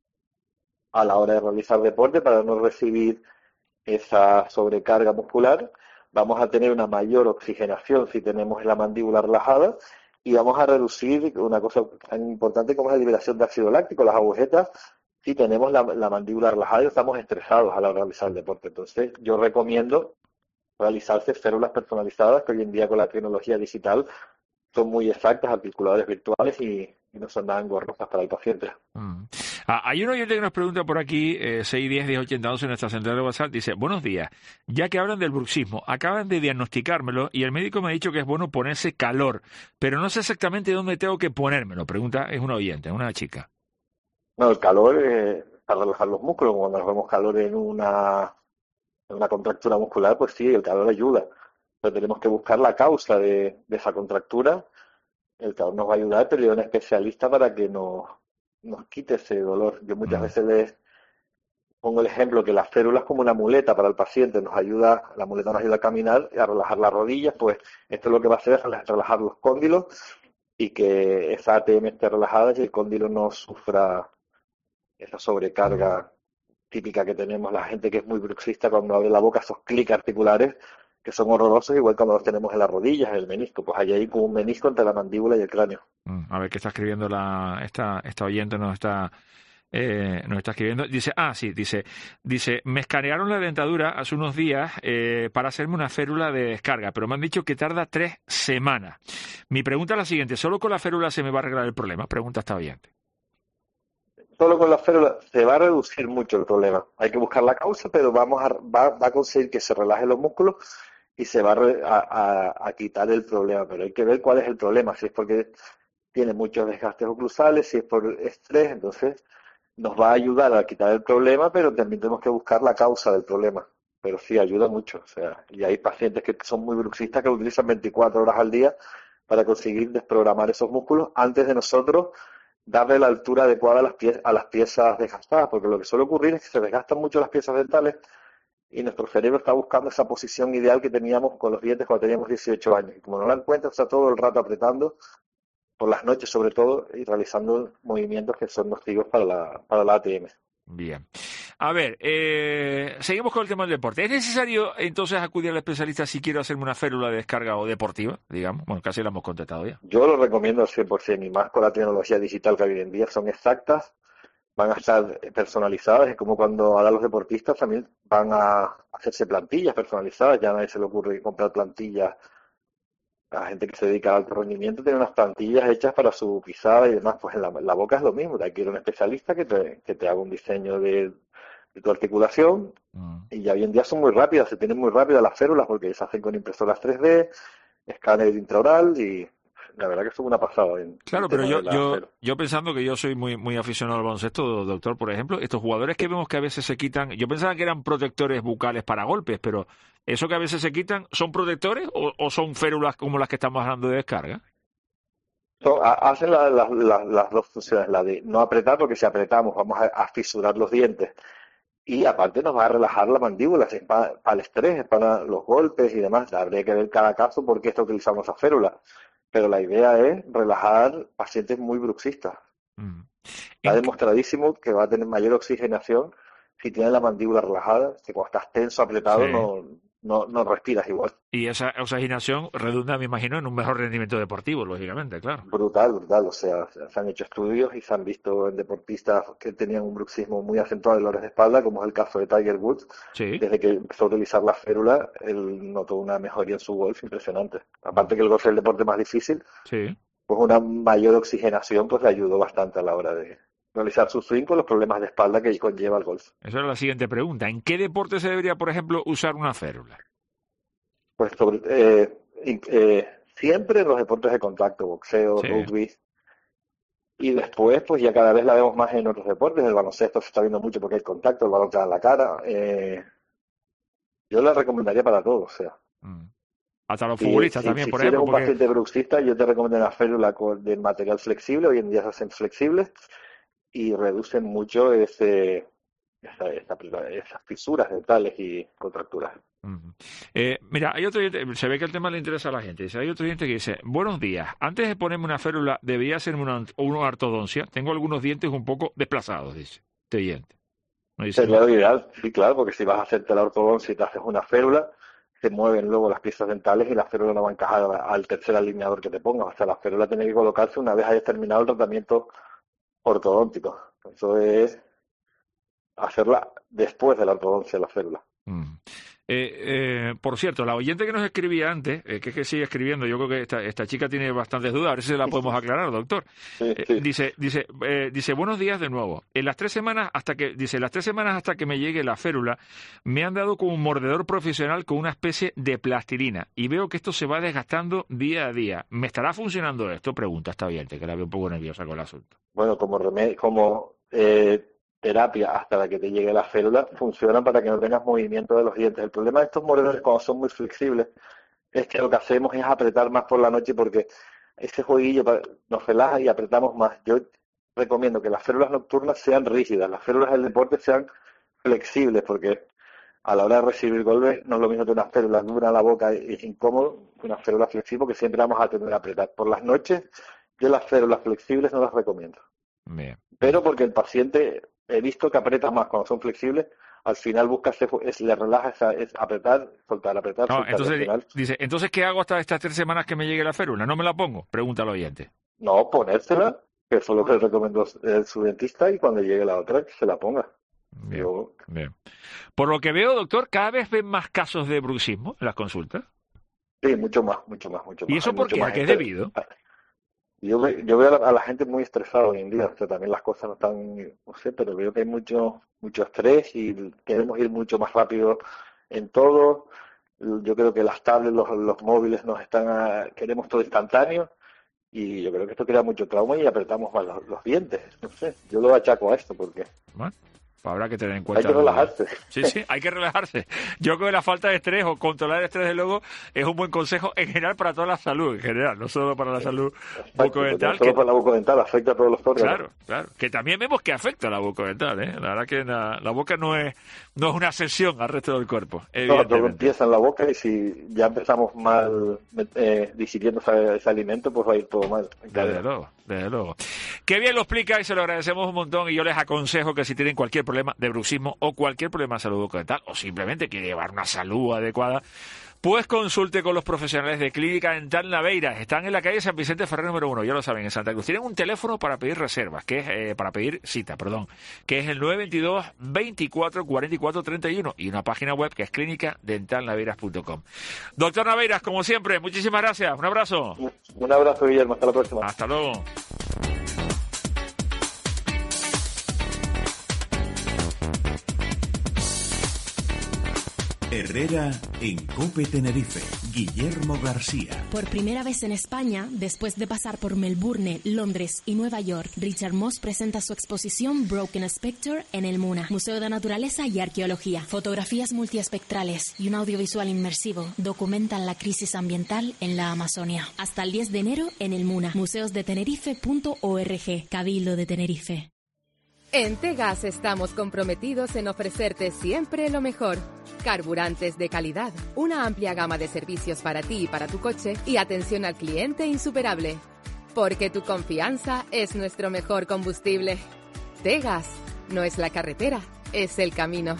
[SPEAKER 18] a la hora de realizar deporte para no recibir esa sobrecarga muscular. Vamos a tener una mayor oxigenación si tenemos la mandíbula relajada y vamos a reducir una cosa tan importante como es la liberación de ácido láctico, las agujetas, si tenemos la, la mandíbula relajada y estamos estresados a la hora de realizar el deporte. Entonces, yo recomiendo realizarse férulas personalizadas que hoy en día con la tecnología digital son muy exactas, articuladores virtuales y, y no son nada engorrosas para el paciente.
[SPEAKER 3] Mm. Ah, hay un oyente que nos pregunta por aquí, eh, seis diez diez ochenta y dos en nuestra central de WhatsApp, dice, buenos días, ya que hablan del bruxismo, acaban de diagnosticármelo y el médico me ha dicho que es bueno ponerse calor, pero no sé exactamente dónde tengo que ponérmelo. Pregunta, es una oyente, una chica.
[SPEAKER 18] No, el calor es para relajar los músculos. Cuando nos vemos calor en una, en una contractura muscular, pues sí, el calor ayuda. Pero tenemos que buscar la causa de, de esa contractura. El calor nos va a ayudar, pero yo un especialista para que nos, nos quite ese dolor. Yo muchas mm. veces les pongo el ejemplo que las férulas como una muleta para el paciente, nos ayuda, la muleta nos ayuda a caminar y a relajar las rodillas, pues esto es lo que va a hacer es relajar los cóndilos y que esa A T M esté relajada y el cóndilo no sufra esa sobrecarga típica que tenemos la gente que es muy bruxista cuando abre la boca, esos clics articulares que son horrorosos, igual cuando los tenemos en las rodillas, en el menisco, pues hay ahí como un menisco entre la mandíbula y el cráneo.
[SPEAKER 3] A ver qué está escribiendo la esta esta oyente, nos está eh, nos está escribiendo, dice, ah sí, dice, dice, me escanearon la dentadura hace unos días eh, para hacerme una férula de descarga, pero me han dicho que tarda tres semanas. Mi pregunta es la siguiente, ¿solo con la férula se me va a arreglar el problema? Pregunta esta oyente.
[SPEAKER 18] Solo con la férula se va a reducir mucho el problema. Hay que buscar la causa, pero vamos a, va, va a conseguir que se relajen los músculos y se va a, a, a quitar el problema. Pero hay que ver cuál es el problema. Si es porque tiene muchos desgastes oclusales, si es por estrés, entonces nos va a ayudar a quitar el problema, pero también tenemos que buscar la causa del problema. Pero sí, ayuda mucho. O sea, y hay pacientes que son muy bruxistas que lo utilizan veinticuatro horas al día para conseguir desprogramar esos músculos antes de nosotros darle la altura adecuada a las, pie- a las piezas desgastadas, porque lo que suele ocurrir es que se desgastan mucho las piezas dentales y nuestro cerebro está buscando esa posición ideal que teníamos con los dientes cuando teníamos dieciocho años. Y como no la encuentra, está todo el rato apretando, por las noches sobre todo, y realizando movimientos que son nocivos para la, para la A T M.
[SPEAKER 3] Bien. A ver, eh, seguimos con el tema del deporte. ¿Es necesario entonces acudir al especialista si quiero hacerme una férula de descarga o deportiva, digamos? Bueno, casi la hemos contestado ya.
[SPEAKER 18] Yo lo recomiendo al cien por ciento, y más con la tecnología digital que hay hoy en día. Son exactas, van a estar personalizadas. Es como cuando ahora los deportistas también van a hacerse plantillas personalizadas. Ya a nadie se le ocurre comprar plantillas. A la gente que se dedica al alto rendimiento tiene unas plantillas hechas para su pisada y demás. Pues en la, en la boca es lo mismo. Hay que ir a un especialista que te, que te haga un diseño de, de tu articulación. Mm. Y ya hoy en día son muy rápidas, se tienen muy rápidas las férulas porque se hacen con impresoras tres D, escáner intraoral, y la verdad que es una pasada. En
[SPEAKER 3] claro, pero yo, yo, yo pensando que yo soy muy muy aficionado al baloncesto, doctor, por ejemplo, estos jugadores que vemos que a veces se quitan, yo pensaba que eran protectores bucales para golpes, pero ¿eso que a veces se quitan son protectores o, o son férulas como las que estamos hablando de descarga?
[SPEAKER 18] So, hacen la, la, la, las dos funciones, la de no apretar, porque si apretamos vamos a, a fisurar los dientes, y aparte nos va a relajar la mandíbula, es para, para el estrés, es para los golpes y demás. Habría que ver cada caso por qué está utilizando esa férula. Pero la idea es relajar pacientes muy bruxistas. Mm. Está demostradísimo que va a tener mayor oxigenación si tienes la mandíbula relajada, que cuando estás tenso, apretado, sí. no, no, no respiras igual.
[SPEAKER 3] Y esa oxigenación redunda, me imagino, en un mejor rendimiento deportivo, lógicamente, claro.
[SPEAKER 18] Brutal, brutal. O sea, se han hecho estudios y se han visto en deportistas que tenían un bruxismo muy acentuado de dolores de espalda, como es el caso de Tiger Woods. Sí. Desde que empezó a utilizar la férula, él notó una mejoría en su golf impresionante. Aparte que el golf es el deporte más difícil, sí. pues una mayor oxigenación pues le ayudó bastante a la hora de realizar su swing con los problemas de espalda que conlleva el golf.
[SPEAKER 3] Esa era la siguiente pregunta. ¿En qué deporte se debería, por ejemplo, usar una férula?
[SPEAKER 18] Pues sobre, eh, eh, siempre en los deportes de contacto, boxeo, sí. rugby. Y después, pues ya cada vez la vemos más en otros deportes. El baloncesto se está viendo mucho porque hay contacto, el balón te da en la cara. Eh, yo la recomendaría para todos, o sea.
[SPEAKER 3] Mm. Hasta los futbolistas
[SPEAKER 18] si,
[SPEAKER 3] también,
[SPEAKER 18] si,
[SPEAKER 3] por
[SPEAKER 18] si
[SPEAKER 3] ejemplo.
[SPEAKER 18] Si eres un porque... paciente bruxista, yo te recomiendo una férula con, de material flexible. Hoy en día se hacen flexibles y reducen mucho ese, esa, esa, esas fisuras dentales y contracturas.
[SPEAKER 3] Uh-huh. Eh, mira, hay otro oyente, se ve que el tema le interesa a la gente. Dice, hay otro oyente que dice, buenos días, antes de ponerme una férula, ¿debería hacerme una, una ortodoncia? Tengo algunos dientes un poco desplazados, dice este oyente. ¿No dice?
[SPEAKER 18] Sería lo ideal, sí, claro, porque si vas a hacerte la ortodoncia y te haces una férula, se mueven luego las piezas dentales y la férula no va a encajar al tercer alineador que te pongas. O sea, la férula tiene que colocarse una vez hayas terminado el tratamiento ortodóntico. Eso es hacerla después de la ortodoncia, la férula.
[SPEAKER 3] Mm. Eh, eh, por cierto, la oyente que nos escribía antes, eh, que es que sigue escribiendo, yo creo que esta, esta chica tiene bastantes dudas, a ver si se la podemos aclarar, doctor. Sí, sí. Eh, dice, dice, eh, dice, buenos días de nuevo. En las tres semanas hasta que, dice, las tres semanas hasta que me llegue la férula, me han dado como un mordedor profesional con una especie de plastilina y veo que esto se va desgastando día a día. ¿Me estará funcionando esto? Pregunta esta oyente, que la veo un poco nerviosa con el asunto.
[SPEAKER 18] Bueno, como remedio, como eh... terapia hasta la que te llegue la férula funciona para que no tengas movimiento de los dientes. El problema de estos mordedores cuando son muy flexibles es que lo que hacemos es apretar más por la noche porque ese jueguillo nos relaja y apretamos más. Yo recomiendo que las férulas nocturnas sean rígidas, las férulas del deporte sean flexibles porque a la hora de recibir golpes no es lo mismo que una férula dura en la boca y es incómodo que una férula flexible porque siempre vamos a tener que apretar. Por las noches yo las férulas flexibles no las recomiendo. Bien. Pero porque el paciente... He visto que aprieta más cuando son flexibles, al final busca, es, le relaja, es, es apretar, soltar, apretar,
[SPEAKER 3] no,
[SPEAKER 18] soltar.
[SPEAKER 3] Entonces,
[SPEAKER 18] final...
[SPEAKER 3] dice, entonces, ¿qué hago hasta estas tres semanas que me llegue la férula? ¿No me la pongo? Pregunta al oyente.
[SPEAKER 18] No, ponérsela, que eso es lo que recomendó el, su dentista, y cuando llegue la otra, que se la ponga.
[SPEAKER 3] Bien, Yo... bien. Por lo que veo, doctor, ¿cada vez ven más casos de bruxismo en las consultas?
[SPEAKER 18] Sí, mucho más, mucho más, mucho más.
[SPEAKER 3] ¿Y eso
[SPEAKER 18] Hay
[SPEAKER 3] por qué? ¿A qué es debido?
[SPEAKER 18] Yo, ve, yo veo a la, a la gente muy estresada hoy en día, o sea, también las cosas no están, no sé, pero veo que hay mucho mucho estrés y queremos ir mucho más rápido en todo. Yo creo que las tablets, los, los móviles nos están, a, queremos todo instantáneo y yo creo que esto crea mucho trauma y apretamos más los, los dientes, no sé, yo lo achaco a esto porque...
[SPEAKER 3] ¿Bueno? Habrá que tener en cuenta.
[SPEAKER 18] Hay que relajarse.
[SPEAKER 3] Sí, sí, hay que relajarse. Yo creo que la falta de estrés o controlar el estrés, de luego, es un buen consejo en general para toda la salud, en general, no solo para la salud bucodental.
[SPEAKER 18] No solo
[SPEAKER 3] que...
[SPEAKER 18] para la bucodental, afecta a todos los órganos.
[SPEAKER 3] Claro, claro. Que también vemos que afecta a la bucodental, ¿eh? La verdad que la, la boca no es no es una excepción al resto del cuerpo.
[SPEAKER 18] No, todo empieza en la boca y si ya empezamos mal eh, digiriendo ese, ese alimento, pues va a ir todo mal.
[SPEAKER 3] Desde luego, desde luego. Qué bien lo explica y se lo agradecemos un montón y yo les aconsejo que si tienen cualquier problema problema de bruxismo o cualquier problema de salud bucodental, o simplemente quiere llevar una salud adecuada, pues consulte con los profesionales de Clínica Dental Naveiras. Están en la calle San Vicente Ferrer número uno, ya lo saben, en Santa Cruz. Tienen un teléfono para pedir reservas, que es eh, para pedir cita, perdón, que es el nueve dos dos, veinticuatro, cuarenta y cuatro, treinta y uno, y una página web que es clínica dental naveiras punto com. Doctor Naveiras, como siempre, muchísimas gracias. Un abrazo.
[SPEAKER 18] Un abrazo, Guillermo. Hasta la próxima.
[SPEAKER 3] Hasta luego.
[SPEAKER 2] Herrera en COPE Tenerife. Guillermo García.
[SPEAKER 8] Por primera vez en España, después de pasar por Melbourne, Londres y Nueva York, Richard Moss presenta su exposición Broken Spectre en el MUNA, Museo de Naturaleza y Arqueología. Fotografías multiespectrales y un audiovisual inmersivo documentan la crisis ambiental en la Amazonia. Hasta el diez de enero en el MUNA, museos de tenerife punto org, Cabildo de Tenerife.
[SPEAKER 19] En Tegas estamos comprometidos en ofrecerte siempre lo mejor. Carburantes de calidad, una amplia gama de servicios para ti y para tu coche y atención al cliente insuperable. Porque tu confianza es nuestro mejor combustible. Tegas, no es la carretera, es el camino.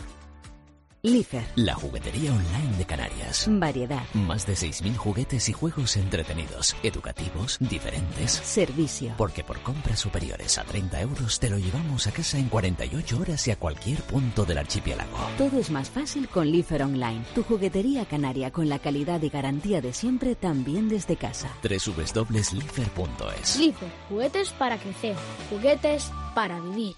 [SPEAKER 20] Lifer,
[SPEAKER 21] la juguetería online de Canarias.
[SPEAKER 20] Variedad.
[SPEAKER 21] Más de seis mil juguetes y juegos entretenidos, educativos, diferentes.
[SPEAKER 20] Servicio.
[SPEAKER 21] Porque por compras superiores a treinta euros te lo llevamos a casa en cuarenta y ocho horas y a cualquier punto del archipiélago.
[SPEAKER 20] Todo es más fácil con Lifer Online. Tu juguetería canaria con la calidad y garantía de siempre, también desde casa.
[SPEAKER 21] doble u doble u doble u punto lifer punto es.
[SPEAKER 8] Lifer, juguetes para crecer, juguetes para vivir.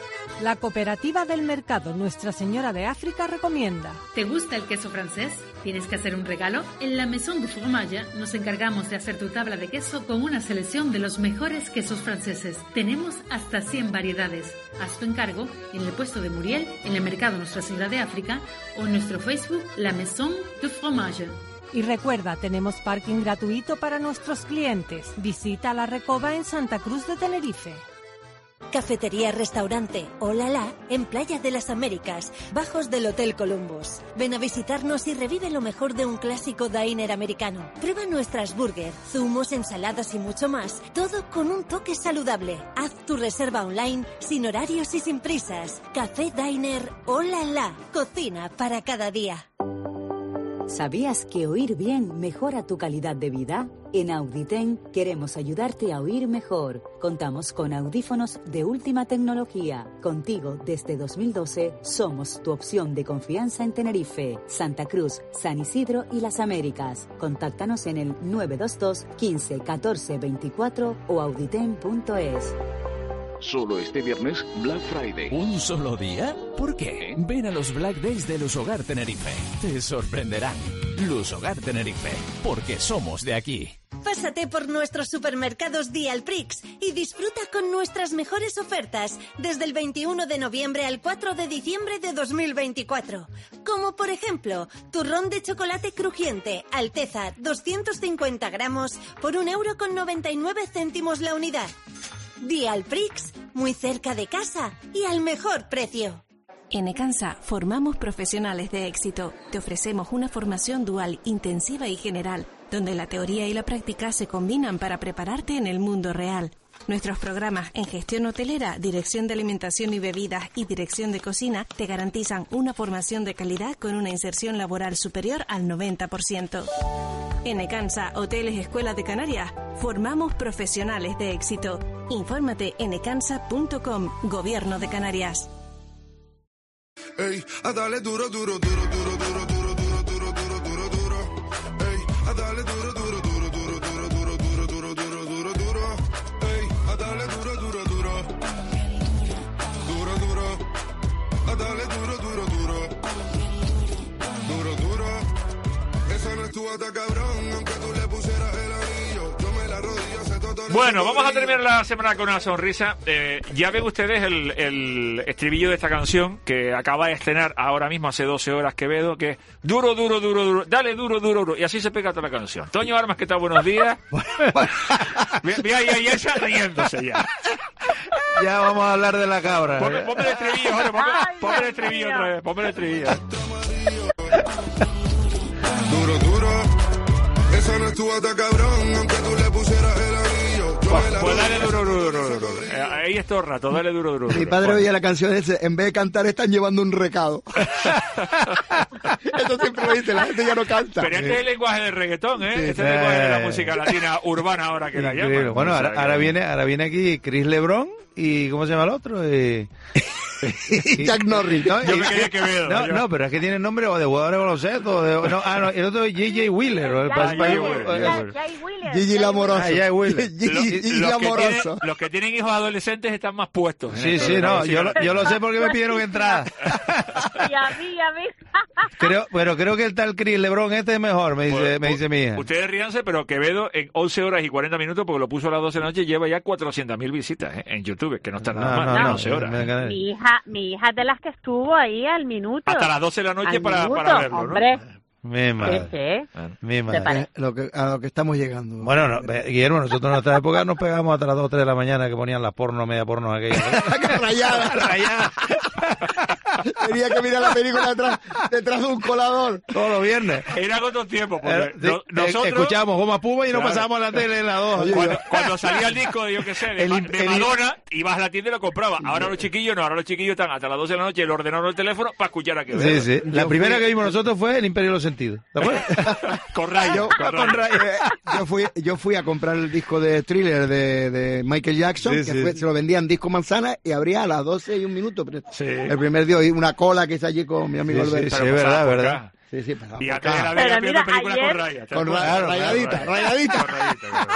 [SPEAKER 22] La Cooperativa del Mercado Nuestra Señora de África recomienda.
[SPEAKER 23] ¿Te gusta el queso francés? ¿Tienes que hacer un regalo? En la Maison du Fromage nos encargamos de hacer tu tabla de queso con una selección de los mejores quesos franceses. Tenemos hasta cien variedades. Haz tu encargo en el puesto de Muriel, en el Mercado Nuestra Señora de África o en nuestro Facebook La Maison du Fromage.
[SPEAKER 22] Y recuerda, tenemos parking gratuito para nuestros clientes. Visita La Recoba en Santa Cruz de Tenerife.
[SPEAKER 24] Cafetería Restaurante Olala en Playa de las Américas, bajos del Hotel Columbus. Ven a visitarnos y revive lo mejor de un clásico diner americano. Prueba nuestras burgers, zumos, ensaladas y mucho más, todo con un toque saludable. Haz tu reserva online sin horarios y sin prisas. Café Diner Olala, cocina para cada día.
[SPEAKER 10] ¿Sabías que oír bien mejora tu calidad de vida? En Auditen queremos ayudarte a oír mejor. Contamos con audífonos de última tecnología. Contigo desde dos mil doce somos tu opción de confianza en Tenerife, Santa Cruz, San Isidro y las Américas. Contáctanos en el nueve dos dos, quince, catorce, veinticuatro o auditen punto es.
[SPEAKER 25] Solo este viernes, Black Friday.
[SPEAKER 21] ¿Un solo día? ¿Por qué? Ven a los Black Days de Lushogar Tenerife. Te sorprenderán. Lushogar Tenerife, porque somos de aquí.
[SPEAKER 24] Pásate por nuestros supermercados Dialprix y disfruta con nuestras mejores ofertas desde el veintiuno de noviembre al cuatro de diciembre de dos mil veinticuatro. Como por ejemplo, turrón de chocolate crujiente, Alteza, doscientos cincuenta gramos por un euro con noventa y nueve céntimos la unidad. Dialprix, muy cerca de casa y al mejor precio.
[SPEAKER 26] En Ecansa formamos profesionales de éxito. Te ofrecemos una formación dual, intensiva y general, donde la teoría y la práctica se combinan para prepararte en el mundo real. Nuestros programas en gestión hotelera, dirección de alimentación y bebidas y dirección de cocina te garantizan una formación de calidad con una inserción laboral superior al noventa por ciento. En Ecansa, Hoteles Escuela de Canarias, formamos profesionales de éxito. Infórmate en ecansa punto com, Gobierno de Canarias.
[SPEAKER 27] Ey, a dale duro, duro, duro, duro, duro, duro, duro, duro, duro, duro, duro. Ey, a dale duro, duro, duro, duro, duro, duro, duro, duro, duro, duro, duro. Ey, a dale duro, duro, duro. Duro, duro. A dale duro, duro, duro. Duro, duro. Esa no es tu bata, cabrón, aunque tú le pusieras el anillo. Yo me la rodillo, se todo.
[SPEAKER 3] Bueno, vamos a terminar la semana con una sonrisa. Eh, ya ven ustedes el, el estribillo de esta canción que acaba de estrenar ahora mismo, hace doce horas, Quevedo, que es duro, duro, duro, duro, dale duro, duro, duro. Y así se pega toda la canción. Toño Armas, ¿qué tal? Buenos días. Mira, ya, ya está riéndose ya.
[SPEAKER 28] Ya vamos a hablar de la cabra.
[SPEAKER 3] Ponme, ponme el estribillo, Jorge, ponme, ponme el estribillo otra vez, ponme el estribillo.
[SPEAKER 27] Duro, duro. Esa no es tu bata, cabrón, aunque tú le pusieras el anillo.
[SPEAKER 3] Pues dale duro, duro, duro, duro. Eh, ahí es todo el rato, dale duro, duro, duro.
[SPEAKER 1] Mi padre oía la canción ese, en vez de cantar están llevando un recado. Eso siempre lo dice, la gente ya no canta.
[SPEAKER 3] Pero este es el lenguaje del reggaetón, ¿eh?
[SPEAKER 1] Sí,
[SPEAKER 3] este
[SPEAKER 1] sí.
[SPEAKER 3] es el lenguaje de la música latina urbana ahora que la
[SPEAKER 28] Increíble.
[SPEAKER 3] llaman.
[SPEAKER 28] Bueno,
[SPEAKER 3] O sea,
[SPEAKER 28] ahora, ahora
[SPEAKER 3] que-
[SPEAKER 28] viene ahora viene aquí Chris Lebron y ¿cómo se llama el otro? Eh,
[SPEAKER 1] Jack Norris, ¿no?
[SPEAKER 3] Yo me quería que veo.
[SPEAKER 28] No,
[SPEAKER 3] yo-
[SPEAKER 28] no, pero es que tiene nombre o de jugador de baloncesto, o de, no, ah, no, el otro es J J Wheeler. o el
[SPEAKER 3] Ah,
[SPEAKER 28] pa-
[SPEAKER 3] J J
[SPEAKER 28] pa-
[SPEAKER 3] Wheeler,
[SPEAKER 28] eh,
[SPEAKER 3] J J
[SPEAKER 28] eh,
[SPEAKER 1] Gigi Lamoroso.
[SPEAKER 28] Ah, J J Wheeler.
[SPEAKER 1] Gigi,
[SPEAKER 3] Los-
[SPEAKER 1] Gigi
[SPEAKER 3] los, que
[SPEAKER 1] Lamoroso.
[SPEAKER 3] tienen, los que tienen hijos adolescentes están más puestos. en
[SPEAKER 28] Sí,
[SPEAKER 3] esto
[SPEAKER 28] sí,
[SPEAKER 3] de la
[SPEAKER 28] no,
[SPEAKER 3] música
[SPEAKER 28] yo, lo-
[SPEAKER 3] latina.
[SPEAKER 28] yo lo sé porque me pidieron entrada.
[SPEAKER 4] Y a mí, a mí.
[SPEAKER 28] Creo, pero creo que el tal Chris Lebron este es mejor, me dice,
[SPEAKER 3] Pues,
[SPEAKER 28] me dice mi hija.
[SPEAKER 3] Ustedes ríanse, pero Quevedo en once horas y cuarenta minutos, porque lo puso a las doce de la noche, lleva ya cuatrocientas mil visitas, ¿eh? En YouTube, que no está nada
[SPEAKER 28] No,
[SPEAKER 3] mal,
[SPEAKER 28] no,
[SPEAKER 3] en
[SPEAKER 28] no,
[SPEAKER 3] once horas.
[SPEAKER 28] me- me-
[SPEAKER 4] Mi hija, mi hija es de las que estuvo ahí al minuto.
[SPEAKER 3] Hasta las doce de la noche
[SPEAKER 4] Al
[SPEAKER 3] para,
[SPEAKER 4] minuto,
[SPEAKER 3] para verlo, ¿no?
[SPEAKER 4] hombre.
[SPEAKER 28] Mi madre.
[SPEAKER 4] Sí, sí.
[SPEAKER 28] Mi
[SPEAKER 4] ¿Te
[SPEAKER 28] madre.
[SPEAKER 4] parece?
[SPEAKER 1] Lo que, a lo que estamos llegando.
[SPEAKER 28] Bueno, no, ve, Guillermo, nosotros en nuestra época nos pegamos hasta las dos o tres de la mañana que ponían las porno, media porno aquellas.
[SPEAKER 1] Rayada,
[SPEAKER 28] Rayada.
[SPEAKER 1] Tenía que mirar la película detrás, detrás de un colador.
[SPEAKER 28] Todos los viernes.
[SPEAKER 3] Era con otro tiempo, porque
[SPEAKER 28] Eh,
[SPEAKER 3] no-
[SPEAKER 28] eh,
[SPEAKER 3] nosotros...
[SPEAKER 28] escuchábamos Goma Puma y no
[SPEAKER 3] Claro.
[SPEAKER 28] pasábamos la tele en la dos.
[SPEAKER 3] Cuando, cuando salía el disco de, yo qué sé, de,
[SPEAKER 28] El
[SPEAKER 3] Ma-
[SPEAKER 28] im-
[SPEAKER 3] de
[SPEAKER 28] el im-
[SPEAKER 3] Madonna, ibas a la tienda y lo comprabas. Ahora los chiquillos no, ahora los chiquillos están hasta las doce de la noche, el ordenador o el teléfono para escuchar a Quevedo.
[SPEAKER 28] Sí, sí. La
[SPEAKER 1] Yo
[SPEAKER 28] primera
[SPEAKER 1] fui-
[SPEAKER 28] que vimos nosotros fue El Imperio de los Sentidos. ¿Te acuerdas?
[SPEAKER 3] Con rayo.
[SPEAKER 1] Yo,
[SPEAKER 3] con rayo.
[SPEAKER 1] eh, yo fui yo fui a comprar el disco de Thriller de, de Michael Jackson,
[SPEAKER 28] Sí,
[SPEAKER 1] que
[SPEAKER 28] sí,
[SPEAKER 1] fue-
[SPEAKER 28] sí.
[SPEAKER 1] se lo vendían disco manzana y abría a las doce y un minuto. pero
[SPEAKER 3] Sí.
[SPEAKER 1] El primer día, y una cola que es allí con mi amigo
[SPEAKER 28] Sí, sí,
[SPEAKER 1] Alberto.
[SPEAKER 28] sí,
[SPEAKER 3] Pero
[SPEAKER 28] es
[SPEAKER 3] pasaba
[SPEAKER 28] verdad,
[SPEAKER 3] por
[SPEAKER 28] verdad.
[SPEAKER 3] acá.
[SPEAKER 1] Sí, sí, pasaba
[SPEAKER 3] Y
[SPEAKER 1] por
[SPEAKER 3] antes de
[SPEAKER 1] acá.
[SPEAKER 3] la
[SPEAKER 4] Pero
[SPEAKER 3] vida
[SPEAKER 4] mira,
[SPEAKER 3] viendo películas
[SPEAKER 4] ayer-
[SPEAKER 3] con rayas. ¿te
[SPEAKER 1] Con
[SPEAKER 3] acuerdas?
[SPEAKER 1] ra-
[SPEAKER 3] Claro,
[SPEAKER 1] rayadita,
[SPEAKER 3] claro,
[SPEAKER 1] rayadita.
[SPEAKER 3] con rayita, claro.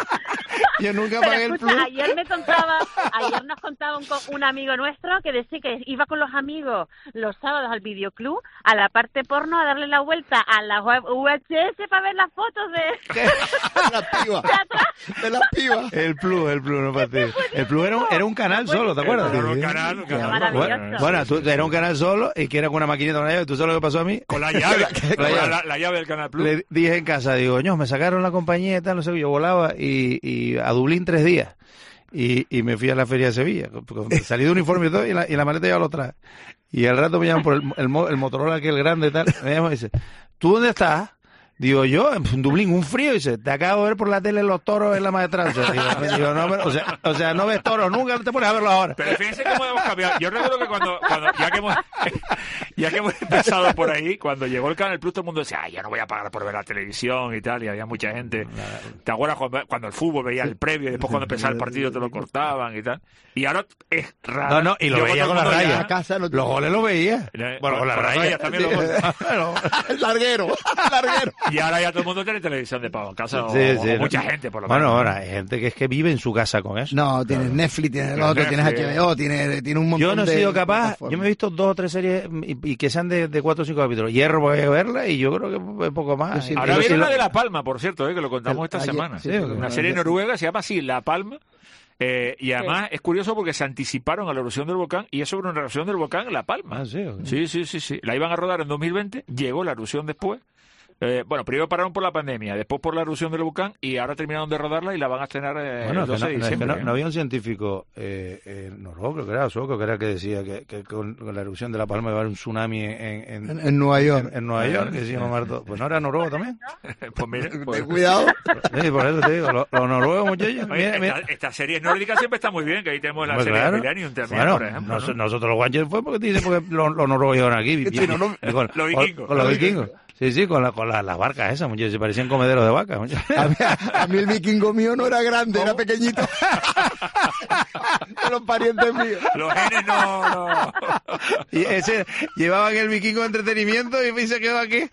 [SPEAKER 1] Yo nunca
[SPEAKER 4] Pero
[SPEAKER 1] pagué el
[SPEAKER 4] escucha,
[SPEAKER 1] plus.
[SPEAKER 4] ayer me contaba, ayer nos contaba un, co- un amigo nuestro que decía que iba con los amigos los sábados al videoclub, a la parte porno, a darle la vuelta a la web V H S para ver las fotos de,
[SPEAKER 1] De las pibas.
[SPEAKER 4] de atrás.
[SPEAKER 1] De las pibas.
[SPEAKER 28] El Plus, el Plus, no para ti. El Plus era un, era un canal solo, ¿te acuerdas?
[SPEAKER 3] Era un canal, un canal.
[SPEAKER 4] Maravilloso.
[SPEAKER 28] Bueno, bueno, tú, era un canal solo y que era con una maquinita con la llave. ¿Tú sabes lo que pasó a mí?
[SPEAKER 3] Con la llave, con
[SPEAKER 28] La
[SPEAKER 3] la,
[SPEAKER 28] llave.
[SPEAKER 3] la- la llave del Canal Plus.
[SPEAKER 28] Le dije en casa, digo, ño, me sacaron la compañía y tal, no sé, yo volaba y, y a Dublín tres días. Y, y me fui a la feria de Sevilla. Con- Salí de uniforme y todo, y la, y la maleta ya lo traje. Y al rato me llaman por el, el, mo- el Motorola, que es el grande y tal. Me llaman y dice, ¿tú dónde estás? Digo, yo, en Dublín, un frío. Y dice, te acabo de ver por la tele los toros en la maestranza. Digo, digo, no, pero, o, sea, o sea, no ves toros nunca, no te pones a verlos ahora.
[SPEAKER 3] Pero fíjense cómo hemos cambiado. Yo recuerdo que cuando, cuando ya, que hemos, ya que hemos empezado por ahí, cuando llegó el Canal Plus, todo el mundo decía, ay, ya no voy a pagar por ver la televisión y tal, y había mucha gente. ¿Te acuerdas cuando, cuando el fútbol veía el previo y después cuando empezaba el partido te lo cortaban y tal? Y ahora es raro.
[SPEAKER 28] No, no, y lo
[SPEAKER 3] Yo
[SPEAKER 28] veía
[SPEAKER 3] todo
[SPEAKER 28] con
[SPEAKER 3] el
[SPEAKER 28] las
[SPEAKER 3] mundo ya-
[SPEAKER 28] rayas.
[SPEAKER 1] A casa no-
[SPEAKER 28] Los goles los veía.
[SPEAKER 3] Eh,
[SPEAKER 28] Bueno, con las
[SPEAKER 3] con las
[SPEAKER 28] rayas.
[SPEAKER 3] rayas también los goles.
[SPEAKER 1] Larguero, larguero.
[SPEAKER 3] Y ahora ya todo el mundo tiene televisión de pago en casa, o,
[SPEAKER 28] Sí,
[SPEAKER 3] o
[SPEAKER 28] sí.
[SPEAKER 3] mucha gente por lo
[SPEAKER 28] Bueno,
[SPEAKER 3] menos.
[SPEAKER 28] ahora hay gente que es que vive en su casa con eso.
[SPEAKER 1] No, tienes Netflix, tienes el otro, tienes
[SPEAKER 3] Netflix.
[SPEAKER 1] H B O, tienes, tienes un montón
[SPEAKER 28] Yo no he
[SPEAKER 1] de
[SPEAKER 28] sido capaz,
[SPEAKER 1] plataformas.
[SPEAKER 28] yo me he visto dos o tres series y, y que sean de, de cuatro o cinco capítulos. Hierro voy a verla y yo creo que es poco más.
[SPEAKER 1] Yo sí,
[SPEAKER 3] Ahora
[SPEAKER 28] Y lo-
[SPEAKER 3] viene
[SPEAKER 28] y lo-
[SPEAKER 3] una de La Palma, por cierto, eh, que lo contamos
[SPEAKER 1] El-
[SPEAKER 3] esta
[SPEAKER 1] ayer-
[SPEAKER 3] semana.
[SPEAKER 1] sí,
[SPEAKER 28] sí,
[SPEAKER 3] Una
[SPEAKER 28] ayer-
[SPEAKER 3] serie noruega se llama así, La Palma. Eh, y además es curioso porque se anticiparon a la erupción del volcán y es sobre una erupción del volcán en La Palma.
[SPEAKER 28] Ah, sí, ok.
[SPEAKER 3] Sí, sí, sí, sí. La iban a rodar en dos mil veinte, llegó la erupción después. Eh, bueno, primero pararon por la pandemia, después por la erupción del volcán y ahora terminaron de rodarla y la van a estrenar eh,
[SPEAKER 28] Bueno,
[SPEAKER 3] el
[SPEAKER 28] que
[SPEAKER 3] doce
[SPEAKER 28] no,
[SPEAKER 3] de
[SPEAKER 28] no, es que
[SPEAKER 3] diciembre.
[SPEAKER 28] no- no había un científico eh, eh, noruego, creo que era sueco, que era el que decía que, que con, con la erupción de La Palma iba a haber un tsunami en, en,
[SPEAKER 1] En, en Nueva York.
[SPEAKER 28] en- en Nueva York, que se llama Marto. Pues no era noruego también.
[SPEAKER 3] Pues mire, pues-
[SPEAKER 1] Ten cuidado.
[SPEAKER 28] Sí, por eso te digo, los, los noruegos, muchachos.
[SPEAKER 3] Oye,
[SPEAKER 28] Mira, mira.
[SPEAKER 3] esta, esta serie nórdica siempre está muy bien, que ahí tenemos la
[SPEAKER 28] Pues
[SPEAKER 3] serie
[SPEAKER 28] claro.
[SPEAKER 3] de Millennium también,
[SPEAKER 28] Bueno,
[SPEAKER 3] por ejemplo.
[SPEAKER 28] nos-
[SPEAKER 3] ¿no?
[SPEAKER 28] nosotros los guanches fue porque te dicen porque los, los noruegos llegaron aquí.
[SPEAKER 1] Sí, no, no,
[SPEAKER 28] con,
[SPEAKER 3] los
[SPEAKER 28] con-
[SPEAKER 3] vikingos.
[SPEAKER 28] con los
[SPEAKER 3] Los
[SPEAKER 28] vikingos. Sí, sí, con, la, con la- las barcas esas, muchachos. Se parecían comederos de vaca. muchachos.
[SPEAKER 1] A mí, a mí el vikingo mío no era grande, era pequeñito. De los parientes míos.
[SPEAKER 3] Los genes no, no.
[SPEAKER 28] Y ese llevaban el vikingo de entretenimiento y se quedó aquí.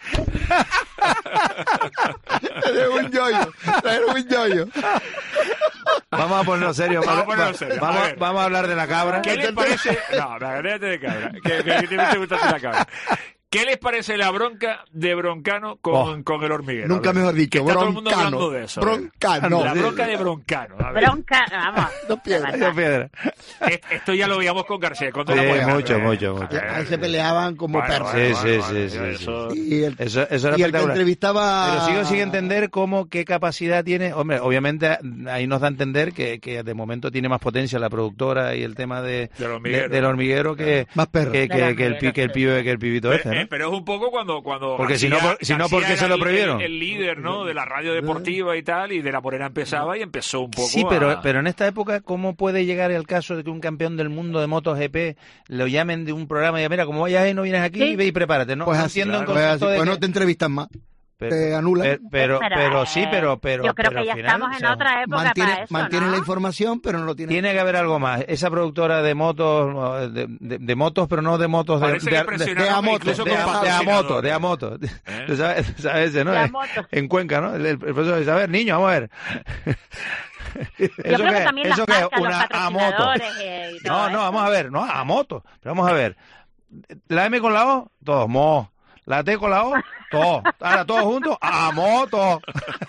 [SPEAKER 1] Era un yoyo, era un yoyo.
[SPEAKER 28] Vamos a ponernos serios.
[SPEAKER 3] Vamos a
[SPEAKER 28] va-
[SPEAKER 3] ponernos
[SPEAKER 28] va-
[SPEAKER 3] serios. A
[SPEAKER 28] Vamos,
[SPEAKER 3] ver.
[SPEAKER 28] vamos a hablar de la cabra.
[SPEAKER 3] ¿Qué les parece? No, déjate de cabra. Que, que, que te gusta hacer la cabra. ¿Qué les parece la bronca de Broncano con,
[SPEAKER 1] Oh,
[SPEAKER 3] con el hormiguero?
[SPEAKER 1] nunca
[SPEAKER 3] A ver,
[SPEAKER 1] mejor dicho,
[SPEAKER 3] que está todo el mundo
[SPEAKER 1] Broncano.
[SPEAKER 3] hablando de eso. a ver.
[SPEAKER 1] Broncano.
[SPEAKER 3] La
[SPEAKER 1] Sí.
[SPEAKER 3] bronca de Broncano. a ver.
[SPEAKER 4] Bronca, vamos.
[SPEAKER 1] Dos piedras.
[SPEAKER 28] Dos piedras.
[SPEAKER 3] Es- Esto ya lo veíamos con García. Cuando
[SPEAKER 28] Sí,
[SPEAKER 3] éramos
[SPEAKER 28] mucho,
[SPEAKER 3] grandes.
[SPEAKER 28] mucho, mucho.
[SPEAKER 1] Ya, ahí se peleaban como
[SPEAKER 3] Bueno,
[SPEAKER 1] perros.
[SPEAKER 28] Sí,
[SPEAKER 3] bueno,
[SPEAKER 28] sí,
[SPEAKER 3] bueno,
[SPEAKER 28] sí,
[SPEAKER 3] bueno,
[SPEAKER 28] sí,
[SPEAKER 3] eso-
[SPEAKER 1] Y el,
[SPEAKER 28] Eso, eso era
[SPEAKER 1] y el que
[SPEAKER 28] espectacular.
[SPEAKER 1] entrevistaba...
[SPEAKER 28] Pero sigo sin entender cómo, qué capacidad tiene. Hombre, obviamente ahí nos da a entender que, que de momento tiene más potencia la productora y el tema de,
[SPEAKER 3] Del hormiguero.
[SPEAKER 28] de- del hormiguero que,
[SPEAKER 1] Más perro.
[SPEAKER 28] que, que,
[SPEAKER 4] Del
[SPEAKER 28] que el, pi- que el pibe, que el pibito este, ¿no?
[SPEAKER 3] Eh, pero es un poco cuando... cuando
[SPEAKER 28] porque
[SPEAKER 3] García,
[SPEAKER 28] si no, por, si no ¿por qué se lo prohibieron?
[SPEAKER 3] El, el líder, ¿no?, de la radio deportiva y tal, y de la Morena empezaba y empezó un poco
[SPEAKER 28] Sí, pero,
[SPEAKER 3] a...
[SPEAKER 28] pero en esta época, ¿cómo puede llegar el caso de que un campeón del mundo de MotoGP lo llamen de un programa y digan, mira, como vayas ahí, no vienes aquí,
[SPEAKER 1] ¿Sí?
[SPEAKER 28] ve y prepárate? No,
[SPEAKER 1] Pues
[SPEAKER 28] no
[SPEAKER 1] así,
[SPEAKER 28] entiendo
[SPEAKER 1] claro,
[SPEAKER 28] un
[SPEAKER 1] pues,
[SPEAKER 28] concepto
[SPEAKER 1] así,
[SPEAKER 28] de
[SPEAKER 1] pues
[SPEAKER 28] que-
[SPEAKER 1] no te entrevistan más.
[SPEAKER 28] Pero,
[SPEAKER 1] te anulan.
[SPEAKER 28] Pero, pero,
[SPEAKER 4] Pero,
[SPEAKER 28] pero sí,
[SPEAKER 4] eh,
[SPEAKER 28] pero, pero,
[SPEAKER 4] yo creo
[SPEAKER 28] pero
[SPEAKER 4] que
[SPEAKER 28] al
[SPEAKER 4] ya
[SPEAKER 28] final,
[SPEAKER 4] estamos en
[SPEAKER 28] o sea,
[SPEAKER 4] otra época
[SPEAKER 1] mantiene,
[SPEAKER 4] para eso,
[SPEAKER 1] mantiene
[SPEAKER 4] ¿no?
[SPEAKER 1] la información, pero no lo tiene.
[SPEAKER 28] Tiene que haber algo más. Esa productora de motos, de, de, de motos, pero no de motos de,
[SPEAKER 3] Parece
[SPEAKER 28] de,
[SPEAKER 3] que
[SPEAKER 28] de,
[SPEAKER 3] impresionaron
[SPEAKER 28] de a moto,
[SPEAKER 3] incluso
[SPEAKER 28] de,
[SPEAKER 3] con
[SPEAKER 28] a- de a
[SPEAKER 3] patrocinadores.
[SPEAKER 28] moto, de a moto.
[SPEAKER 3] ¿Eh?
[SPEAKER 28] ¿Tú sabes, sabes ese, no?
[SPEAKER 4] De a
[SPEAKER 28] Eh,
[SPEAKER 4] moto.
[SPEAKER 28] En Cuenca, ¿no? El, el profesor dice, a ver, niño, vamos a ver.
[SPEAKER 4] Yo creo que
[SPEAKER 28] qué?
[SPEAKER 4] también
[SPEAKER 28] ¿Eso
[SPEAKER 4] las
[SPEAKER 28] qué es?
[SPEAKER 4] marcas, los
[SPEAKER 28] Una a moto.
[SPEAKER 4] patrocinadores eh, y todo
[SPEAKER 28] No, no,
[SPEAKER 4] eso.
[SPEAKER 28] vamos a ver, no, a moto. Pero vamos a ver. La M con la O, todos, mo. La T con la O, todos. Ahora todos juntos, a moto.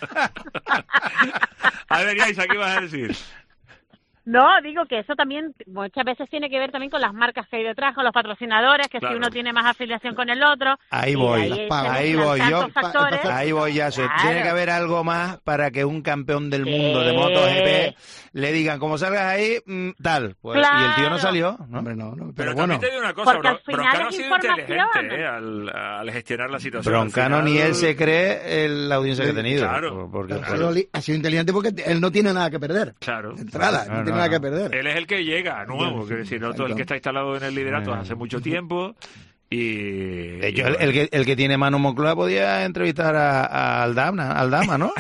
[SPEAKER 3] A ver, Yaisa, ¿qué ibas a decir?
[SPEAKER 4] No, digo que eso también muchas veces tiene que ver también con las marcas que hay detrás, con los patrocinadores, que
[SPEAKER 28] Claro.
[SPEAKER 4] si uno tiene más afiliación con el otro.
[SPEAKER 28] Ahí
[SPEAKER 4] y
[SPEAKER 28] voy,
[SPEAKER 4] ahí se
[SPEAKER 28] ahí
[SPEAKER 4] mezclan
[SPEAKER 28] voy yo,
[SPEAKER 4] tantos factores.
[SPEAKER 28] ahí voy ya. Se-
[SPEAKER 4] Claro.
[SPEAKER 28] Tiene que haber algo más para que un campeón del
[SPEAKER 4] Sí.
[SPEAKER 28] mundo de MotoGP le digan, como salgas ahí, mm, tal. Pues, Y el tío no salió, ¿no?
[SPEAKER 1] Hombre, no, no,
[SPEAKER 3] Pero,
[SPEAKER 1] pero
[SPEAKER 3] también
[SPEAKER 1] bueno.
[SPEAKER 3] te digo una cosa,
[SPEAKER 4] Porque al
[SPEAKER 3] Bro-
[SPEAKER 4] final
[SPEAKER 3] Broncano ha
[SPEAKER 4] es
[SPEAKER 3] sido
[SPEAKER 4] información.
[SPEAKER 3] inteligente, ¿eh?, al, al gestionar la situación. Al
[SPEAKER 28] Broncano
[SPEAKER 3] final-
[SPEAKER 28] ni él se cree el- la audiencia que ha tenido.
[SPEAKER 3] Claro.
[SPEAKER 28] Porque,
[SPEAKER 1] Ha sido, li- ha sido inteligente porque él no tiene nada que perder.
[SPEAKER 3] Claro.
[SPEAKER 1] De entrada,
[SPEAKER 28] No,
[SPEAKER 1] no, tiene
[SPEAKER 28] no,
[SPEAKER 1] nada
[SPEAKER 28] no.
[SPEAKER 1] que perder.
[SPEAKER 3] Él es el que llega nuevo, quiero decir, otro el que está instalado en el liderato hace mucho tiempo y...
[SPEAKER 28] de hecho, el, el que, el que tiene mano Moncloa podía entrevistar a, a Aldama, Aldama, ¿no?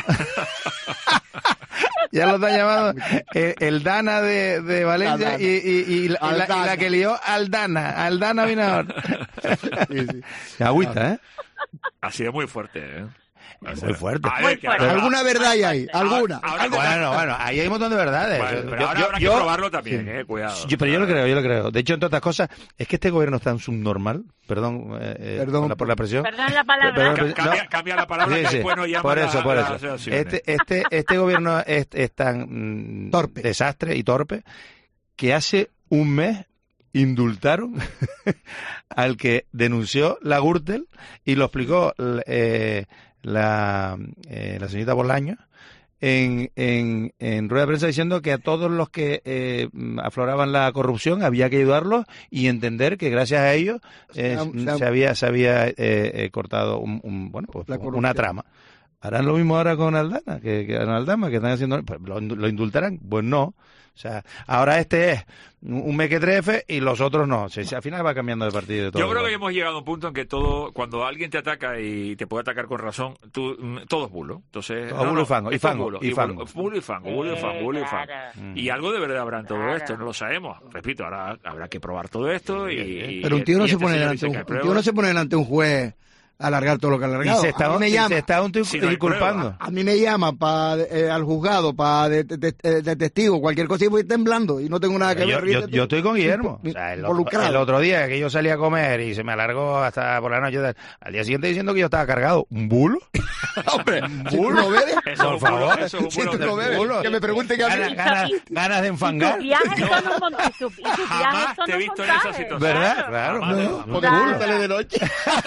[SPEAKER 28] Ya lo está llamando el, el Dana de, de Valencia
[SPEAKER 1] Aldana.
[SPEAKER 28] y, y, y, la, y, la, y
[SPEAKER 1] Aldana.
[SPEAKER 28] la que lió Aldana, Aldana vino ahora. Se agüita, ¿eh?
[SPEAKER 3] Ha sido muy fuerte, ¿eh?
[SPEAKER 28] Muy fuerte.
[SPEAKER 3] A ver, que ahora-
[SPEAKER 1] Alguna verdad hay ahí, alguna.
[SPEAKER 3] ahora-
[SPEAKER 28] Bueno, bueno, ahí hay un montón de verdades.
[SPEAKER 3] Bueno,
[SPEAKER 28] Yo-
[SPEAKER 3] pero ahora
[SPEAKER 28] yo-
[SPEAKER 3] habrá
[SPEAKER 28] yo-
[SPEAKER 3] que probarlo también, eh, cuidado.
[SPEAKER 28] Yo- pero yo lo creo, yo lo creo. De hecho, entre otras cosas, es que este gobierno está en subnormal. Perdón, eh, eh,
[SPEAKER 1] Perdón.
[SPEAKER 28] por, la, por la presión.
[SPEAKER 4] Perdón la palabra.
[SPEAKER 28] Perdón,
[SPEAKER 3] Ca-
[SPEAKER 28] no.
[SPEAKER 3] cambia, cambia la palabra
[SPEAKER 28] Sí,
[SPEAKER 3] que
[SPEAKER 28] sí.
[SPEAKER 3] después nos llama
[SPEAKER 28] Por eso,
[SPEAKER 3] la-
[SPEAKER 28] por
[SPEAKER 3] las
[SPEAKER 28] eso.
[SPEAKER 3] asociaciones.
[SPEAKER 28] Este, este, este gobierno es, es tan mm,
[SPEAKER 1] Torpe.
[SPEAKER 28] desastre y torpe que hace un mes indultaron al que denunció la Gürtel y lo explicó eh, la, eh, la señorita Bolaño en, en, en rueda de prensa diciendo que a todos los que eh, afloraban la corrupción había que ayudarlos y entender que gracias a ellos eh,
[SPEAKER 1] Se ha- se ha-
[SPEAKER 28] se había, se había eh, eh, cortado un, un- bueno, pues,
[SPEAKER 1] La
[SPEAKER 28] una
[SPEAKER 1] corrupción.
[SPEAKER 28] trama. ¿Harán lo mismo ahora con Aldana? Que, que con Aldama, que están haciendo... Pues, ¿lo, lo indultarán? Pues no. O sea, ahora este es un mequetrefe y los otros no. O sea, al final va cambiando de partido de todo.
[SPEAKER 3] Yo creo que hemos llegado a un punto en que todo, cuando alguien te ataca y te puede atacar con razón, tú, mm, todo es bulo. Entonces,
[SPEAKER 28] Todo bulo y fango, y
[SPEAKER 3] esto es
[SPEAKER 28] fango,
[SPEAKER 3] bulo,
[SPEAKER 28] y fango.
[SPEAKER 3] bulo, bulo y fango, bulo y fango, bulo y fango.
[SPEAKER 4] Claro.
[SPEAKER 3] Y algo de verdad habrá en todo esto, no lo sabemos. Repito, ahora habrá que probar todo esto y... y-
[SPEAKER 1] Pero un tío no
[SPEAKER 3] y
[SPEAKER 1] se
[SPEAKER 3] este
[SPEAKER 1] pone
[SPEAKER 3] señor
[SPEAKER 1] delante
[SPEAKER 3] dice
[SPEAKER 1] un,
[SPEAKER 3] que hay
[SPEAKER 1] un tío
[SPEAKER 3] pruebas.
[SPEAKER 1] no se pone delante de un juez a alargar todo lo que ha
[SPEAKER 28] Y
[SPEAKER 1] alargado.
[SPEAKER 28] se está,
[SPEAKER 1] a mí me
[SPEAKER 28] y
[SPEAKER 1] llama,
[SPEAKER 28] se está un
[SPEAKER 3] Si no hay
[SPEAKER 28] culpando.
[SPEAKER 1] a mí me llama pa, eh, al juzgado para de, de- de- de testigo, cualquier cosa y voy temblando y no tengo nada que
[SPEAKER 28] Yo,
[SPEAKER 1] ver.
[SPEAKER 28] yo, yo estoy con Guillermo. O sea, el, otro,
[SPEAKER 1] Involucrado.
[SPEAKER 28] el otro día que yo salí a comer y se me alargó hasta por la noche, al día siguiente diciendo que yo estaba cargado. ¿Un bulo?
[SPEAKER 1] Hombre, si tú no bebes,
[SPEAKER 3] Eso es
[SPEAKER 28] Por
[SPEAKER 3] un bulo,
[SPEAKER 28] favor.
[SPEAKER 3] eso es un
[SPEAKER 1] si
[SPEAKER 3] bulo
[SPEAKER 1] tú
[SPEAKER 3] del
[SPEAKER 1] no bebes,
[SPEAKER 3] bulo.
[SPEAKER 1] que me pregunte que a mí.
[SPEAKER 28] Ganas, ganas, ganas de
[SPEAKER 4] Y
[SPEAKER 28] enfangar.
[SPEAKER 4] tus viajes son un montón. Y tus y tus viajes
[SPEAKER 3] Jamás
[SPEAKER 4] son
[SPEAKER 3] te he
[SPEAKER 4] un
[SPEAKER 3] visto en esa
[SPEAKER 4] montaje.
[SPEAKER 3] situación.
[SPEAKER 28] ¿Verdad? Claro.
[SPEAKER 3] Jamás.
[SPEAKER 1] No, porque
[SPEAKER 4] Claro.
[SPEAKER 1] uno sale de noche.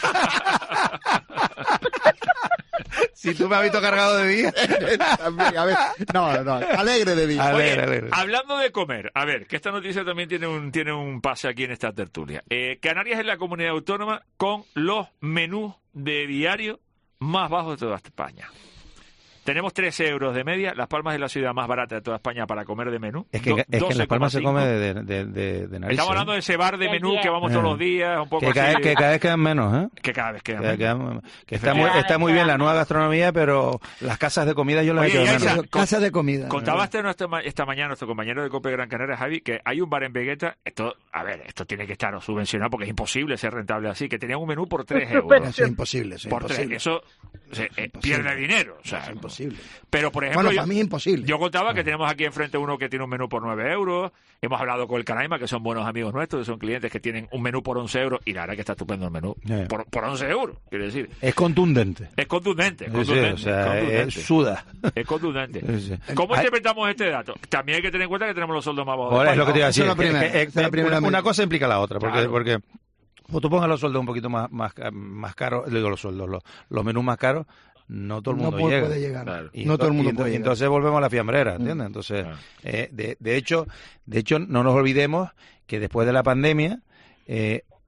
[SPEAKER 28] Si tú me has visto cargado de día.
[SPEAKER 1] También, a ver, no, no, alegre de día.
[SPEAKER 28] Alegre,
[SPEAKER 3] Oye,
[SPEAKER 28] alegre.
[SPEAKER 3] hablando de comer, a ver, que esta noticia también tiene un tiene un pase aquí en esta tertulia. Eh, Canarias es la comunidad autónoma con los menús de diario más bajos de toda España. Tenemos trece euros de media. Las Palmas es la ciudad más barata de toda España para comer de menú.
[SPEAKER 28] Es que,
[SPEAKER 3] Do-
[SPEAKER 28] es que en Las Palmas se
[SPEAKER 3] doce coma
[SPEAKER 28] come
[SPEAKER 3] cinco.
[SPEAKER 28] de, de, de, de narices,
[SPEAKER 3] Estamos hablando
[SPEAKER 28] ¿eh?
[SPEAKER 3] de ese bar de
[SPEAKER 4] Del
[SPEAKER 3] menú
[SPEAKER 4] diez.
[SPEAKER 3] que vamos
[SPEAKER 28] Eh.
[SPEAKER 3] todos los días, un poco
[SPEAKER 28] que cada,
[SPEAKER 3] así.
[SPEAKER 28] vez, que cada vez quedan menos, ¿eh?
[SPEAKER 3] que cada vez queda
[SPEAKER 28] Que,
[SPEAKER 3] menos.
[SPEAKER 28] que- que está muy,
[SPEAKER 4] Cada
[SPEAKER 28] está
[SPEAKER 4] vez
[SPEAKER 28] muy bien
[SPEAKER 4] queda
[SPEAKER 28] la nueva gastronomía, pero las casas de comida yo las
[SPEAKER 3] Oye,
[SPEAKER 28] he hecho de
[SPEAKER 3] ya
[SPEAKER 28] menos.
[SPEAKER 3] esa-
[SPEAKER 1] Casa de comida.
[SPEAKER 3] Contaba este nuestro ma- esta mañana nuestro compañero de Cope Gran Canaria, Javi, que hay un bar en Vegueta. Esto, a ver, esto tiene que estar subvencionado porque es imposible ser rentable así. Que tenía un menú por tres euros.
[SPEAKER 1] Eso es imposible, eso es
[SPEAKER 3] por tres.
[SPEAKER 1] imposible.
[SPEAKER 3] Eso o sea, eh, pierde dinero. O sea,
[SPEAKER 1] Es imposible.
[SPEAKER 3] Pero, por ejemplo,
[SPEAKER 1] Bueno,
[SPEAKER 3] yo,
[SPEAKER 1] para mí es imposible.
[SPEAKER 3] yo contaba que tenemos aquí enfrente uno que tiene un menú por nueve euros. Hemos hablado con el Canaima, que son buenos amigos nuestros, que son clientes que tienen un menú por once euros. Y la verdad que está estupendo el menú.
[SPEAKER 28] Yeah.
[SPEAKER 3] Por, por once euros, quiere decir.
[SPEAKER 28] Es contundente.
[SPEAKER 3] Es contundente, es
[SPEAKER 28] Sí, sí,
[SPEAKER 3] contundente.
[SPEAKER 28] o sea,
[SPEAKER 3] es contundente.
[SPEAKER 28] es suda.
[SPEAKER 3] Es contundente.
[SPEAKER 28] Sí, sí.
[SPEAKER 3] ¿Cómo
[SPEAKER 28] Ay,
[SPEAKER 3] interpretamos este dato? También hay que tener en cuenta que tenemos los sueldos más bajos.
[SPEAKER 28] ahora
[SPEAKER 3] de
[SPEAKER 28] es lo que te iba a
[SPEAKER 1] Esa
[SPEAKER 28] decir.
[SPEAKER 1] es la
[SPEAKER 28] que-
[SPEAKER 1] primera,
[SPEAKER 28] que- que-
[SPEAKER 1] esa es la primera
[SPEAKER 28] una, una
[SPEAKER 1] medida.
[SPEAKER 28] cosa implica la otra, porque,
[SPEAKER 3] Claro.
[SPEAKER 28] porque o tú pongas los sueldos un poquito más, más, más caros, digo los sueldos, los, los menús más caros, no todo el
[SPEAKER 1] No
[SPEAKER 28] mundo
[SPEAKER 1] puede-
[SPEAKER 28] llega.
[SPEAKER 1] puede llegar.
[SPEAKER 3] Claro.
[SPEAKER 28] Y
[SPEAKER 1] No todo el
[SPEAKER 28] ento-
[SPEAKER 1] mundo
[SPEAKER 28] y ento-
[SPEAKER 1] puede
[SPEAKER 28] y
[SPEAKER 1] llegar.
[SPEAKER 28] entonces volvemos a la fiambrera, ¿entiendes? Entonces,
[SPEAKER 3] Claro.
[SPEAKER 28] eh, de, de hecho, de hecho, no nos olvidemos que después de la pandemia, eh,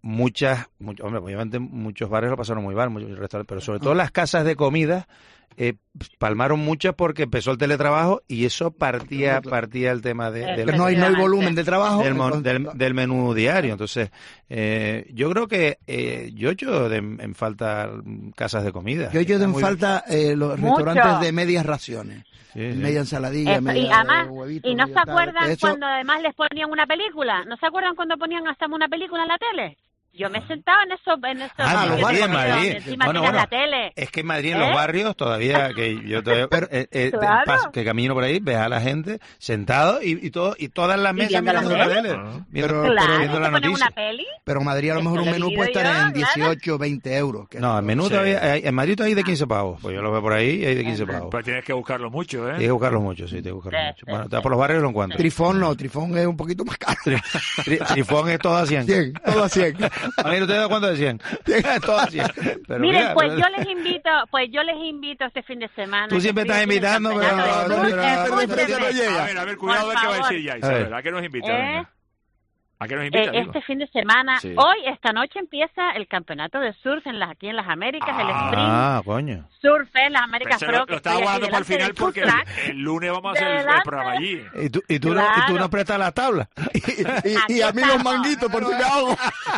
[SPEAKER 28] muchas, mucho, hombre, obviamente muchos bares lo pasaron muy mal, muchos restaurantes, pero sobre todo las casas de comida eh, palmaron muchas porque empezó el teletrabajo y eso partía partía el tema de, del,
[SPEAKER 1] no hay no hay volumen de trabajo
[SPEAKER 28] del, mon, del, del menú diario. Entonces eh, yo creo que eh, yo echo de, en falta casas de comida.
[SPEAKER 1] Yo echo de en falta eh, los
[SPEAKER 4] Mucho.
[SPEAKER 1] restaurantes de medias raciones.
[SPEAKER 28] Sí, sí.
[SPEAKER 1] Media ensaladilla,
[SPEAKER 4] Eso,
[SPEAKER 1] media
[SPEAKER 4] y además,
[SPEAKER 1] huevito,
[SPEAKER 4] y no
[SPEAKER 1] media
[SPEAKER 4] se
[SPEAKER 1] tal.
[SPEAKER 4] acuerdan
[SPEAKER 1] Eso-
[SPEAKER 4] cuando además les ponían una película, ¿no se acuerdan cuando ponían hasta una película en la tele? Yo me sentaba en esos en esos
[SPEAKER 28] Ah,
[SPEAKER 4] sitios
[SPEAKER 28] los bares
[SPEAKER 4] de
[SPEAKER 28] en
[SPEAKER 4] comida
[SPEAKER 28] Madrid.
[SPEAKER 4] donde encima
[SPEAKER 28] Bueno,
[SPEAKER 4] tienes
[SPEAKER 28] bueno.
[SPEAKER 4] la tele.
[SPEAKER 28] Es que en Madrid, en
[SPEAKER 4] ¿Eh?
[SPEAKER 28] los barrios, todavía, que yo todavía, eh, eh,
[SPEAKER 4] Claro.
[SPEAKER 28] pas- que camino por ahí, ves a la gente sentado y, y, todo, y todas las
[SPEAKER 4] Y
[SPEAKER 28] mesas
[SPEAKER 4] viendo la
[SPEAKER 28] mirando la
[SPEAKER 4] tele.
[SPEAKER 28] tele.
[SPEAKER 1] Ah.
[SPEAKER 28] Viendo,
[SPEAKER 1] Pero-
[SPEAKER 4] Claro,
[SPEAKER 28] viendo la
[SPEAKER 4] ¿te ponen
[SPEAKER 28] noticia.
[SPEAKER 4] una peli?
[SPEAKER 1] Pero en Madrid a lo mejor un
[SPEAKER 4] Eso
[SPEAKER 1] menú
[SPEAKER 4] le
[SPEAKER 1] puede
[SPEAKER 4] digo
[SPEAKER 1] estar
[SPEAKER 4] yo,
[SPEAKER 1] en dieciocho, veinte euros. que
[SPEAKER 28] No, en menú
[SPEAKER 3] Sí.
[SPEAKER 28] todavía, hay- en Madrid todavía hay de quince pavos. Pues yo lo veo por ahí y hay de quince pavos.
[SPEAKER 3] Pues tienes que buscarlo mucho, ¿eh?
[SPEAKER 28] Tienes que buscarlo mucho, sí, tienes que buscarlo
[SPEAKER 4] Sí,
[SPEAKER 28] mucho.
[SPEAKER 4] sí,
[SPEAKER 28] Bueno,
[SPEAKER 4] sí.
[SPEAKER 28] está por los barrios lo encuentro.
[SPEAKER 1] Trifón no, Trifón es un poquito más caro.
[SPEAKER 28] Tri- Trifón es todo a cien.
[SPEAKER 1] cien, todo a cien.
[SPEAKER 28] A mí no te da cuánto de cien. Todo a cien. Pero
[SPEAKER 4] Miren,
[SPEAKER 28] mira,
[SPEAKER 4] pues
[SPEAKER 28] pero-
[SPEAKER 4] yo les invito, pues yo les invito este fin de semana.
[SPEAKER 28] Tú siempre
[SPEAKER 4] que
[SPEAKER 28] estás
[SPEAKER 4] estoy aquí en el
[SPEAKER 28] invitando, pero
[SPEAKER 4] campeonato
[SPEAKER 28] no-
[SPEAKER 4] de
[SPEAKER 28] no-
[SPEAKER 4] surf.
[SPEAKER 28] no- no-
[SPEAKER 4] Escúchenme.
[SPEAKER 3] A ver, a ver, cuidado a ver qué va a decir ya,
[SPEAKER 28] A
[SPEAKER 3] Isabel.
[SPEAKER 28] ver.
[SPEAKER 3] ¿A qué nos invita?
[SPEAKER 4] ¿Eh?
[SPEAKER 3] Venga. ¿A qué nos
[SPEAKER 4] Eh,
[SPEAKER 3] invita? digo?
[SPEAKER 4] este fin de semana,
[SPEAKER 3] Sí.
[SPEAKER 4] hoy, esta noche empieza el campeonato de surf en las, aquí en las Américas, el Sprint
[SPEAKER 28] Ah, coño.
[SPEAKER 4] Surf en las Américas
[SPEAKER 3] Pero
[SPEAKER 4] Pro.
[SPEAKER 3] lo,
[SPEAKER 4] que
[SPEAKER 3] lo estaba
[SPEAKER 4] estoy aquí
[SPEAKER 3] guardando para el
[SPEAKER 4] delante
[SPEAKER 3] final
[SPEAKER 4] del food
[SPEAKER 3] porque
[SPEAKER 4] track.
[SPEAKER 3] el, el lunes vamos a hacer el, el
[SPEAKER 4] Delante.
[SPEAKER 3] programa allí.
[SPEAKER 28] Y tú, y tú, no, y tú no prestas las tablas.
[SPEAKER 1] Y, y a mí los manguitos por si me ahogo.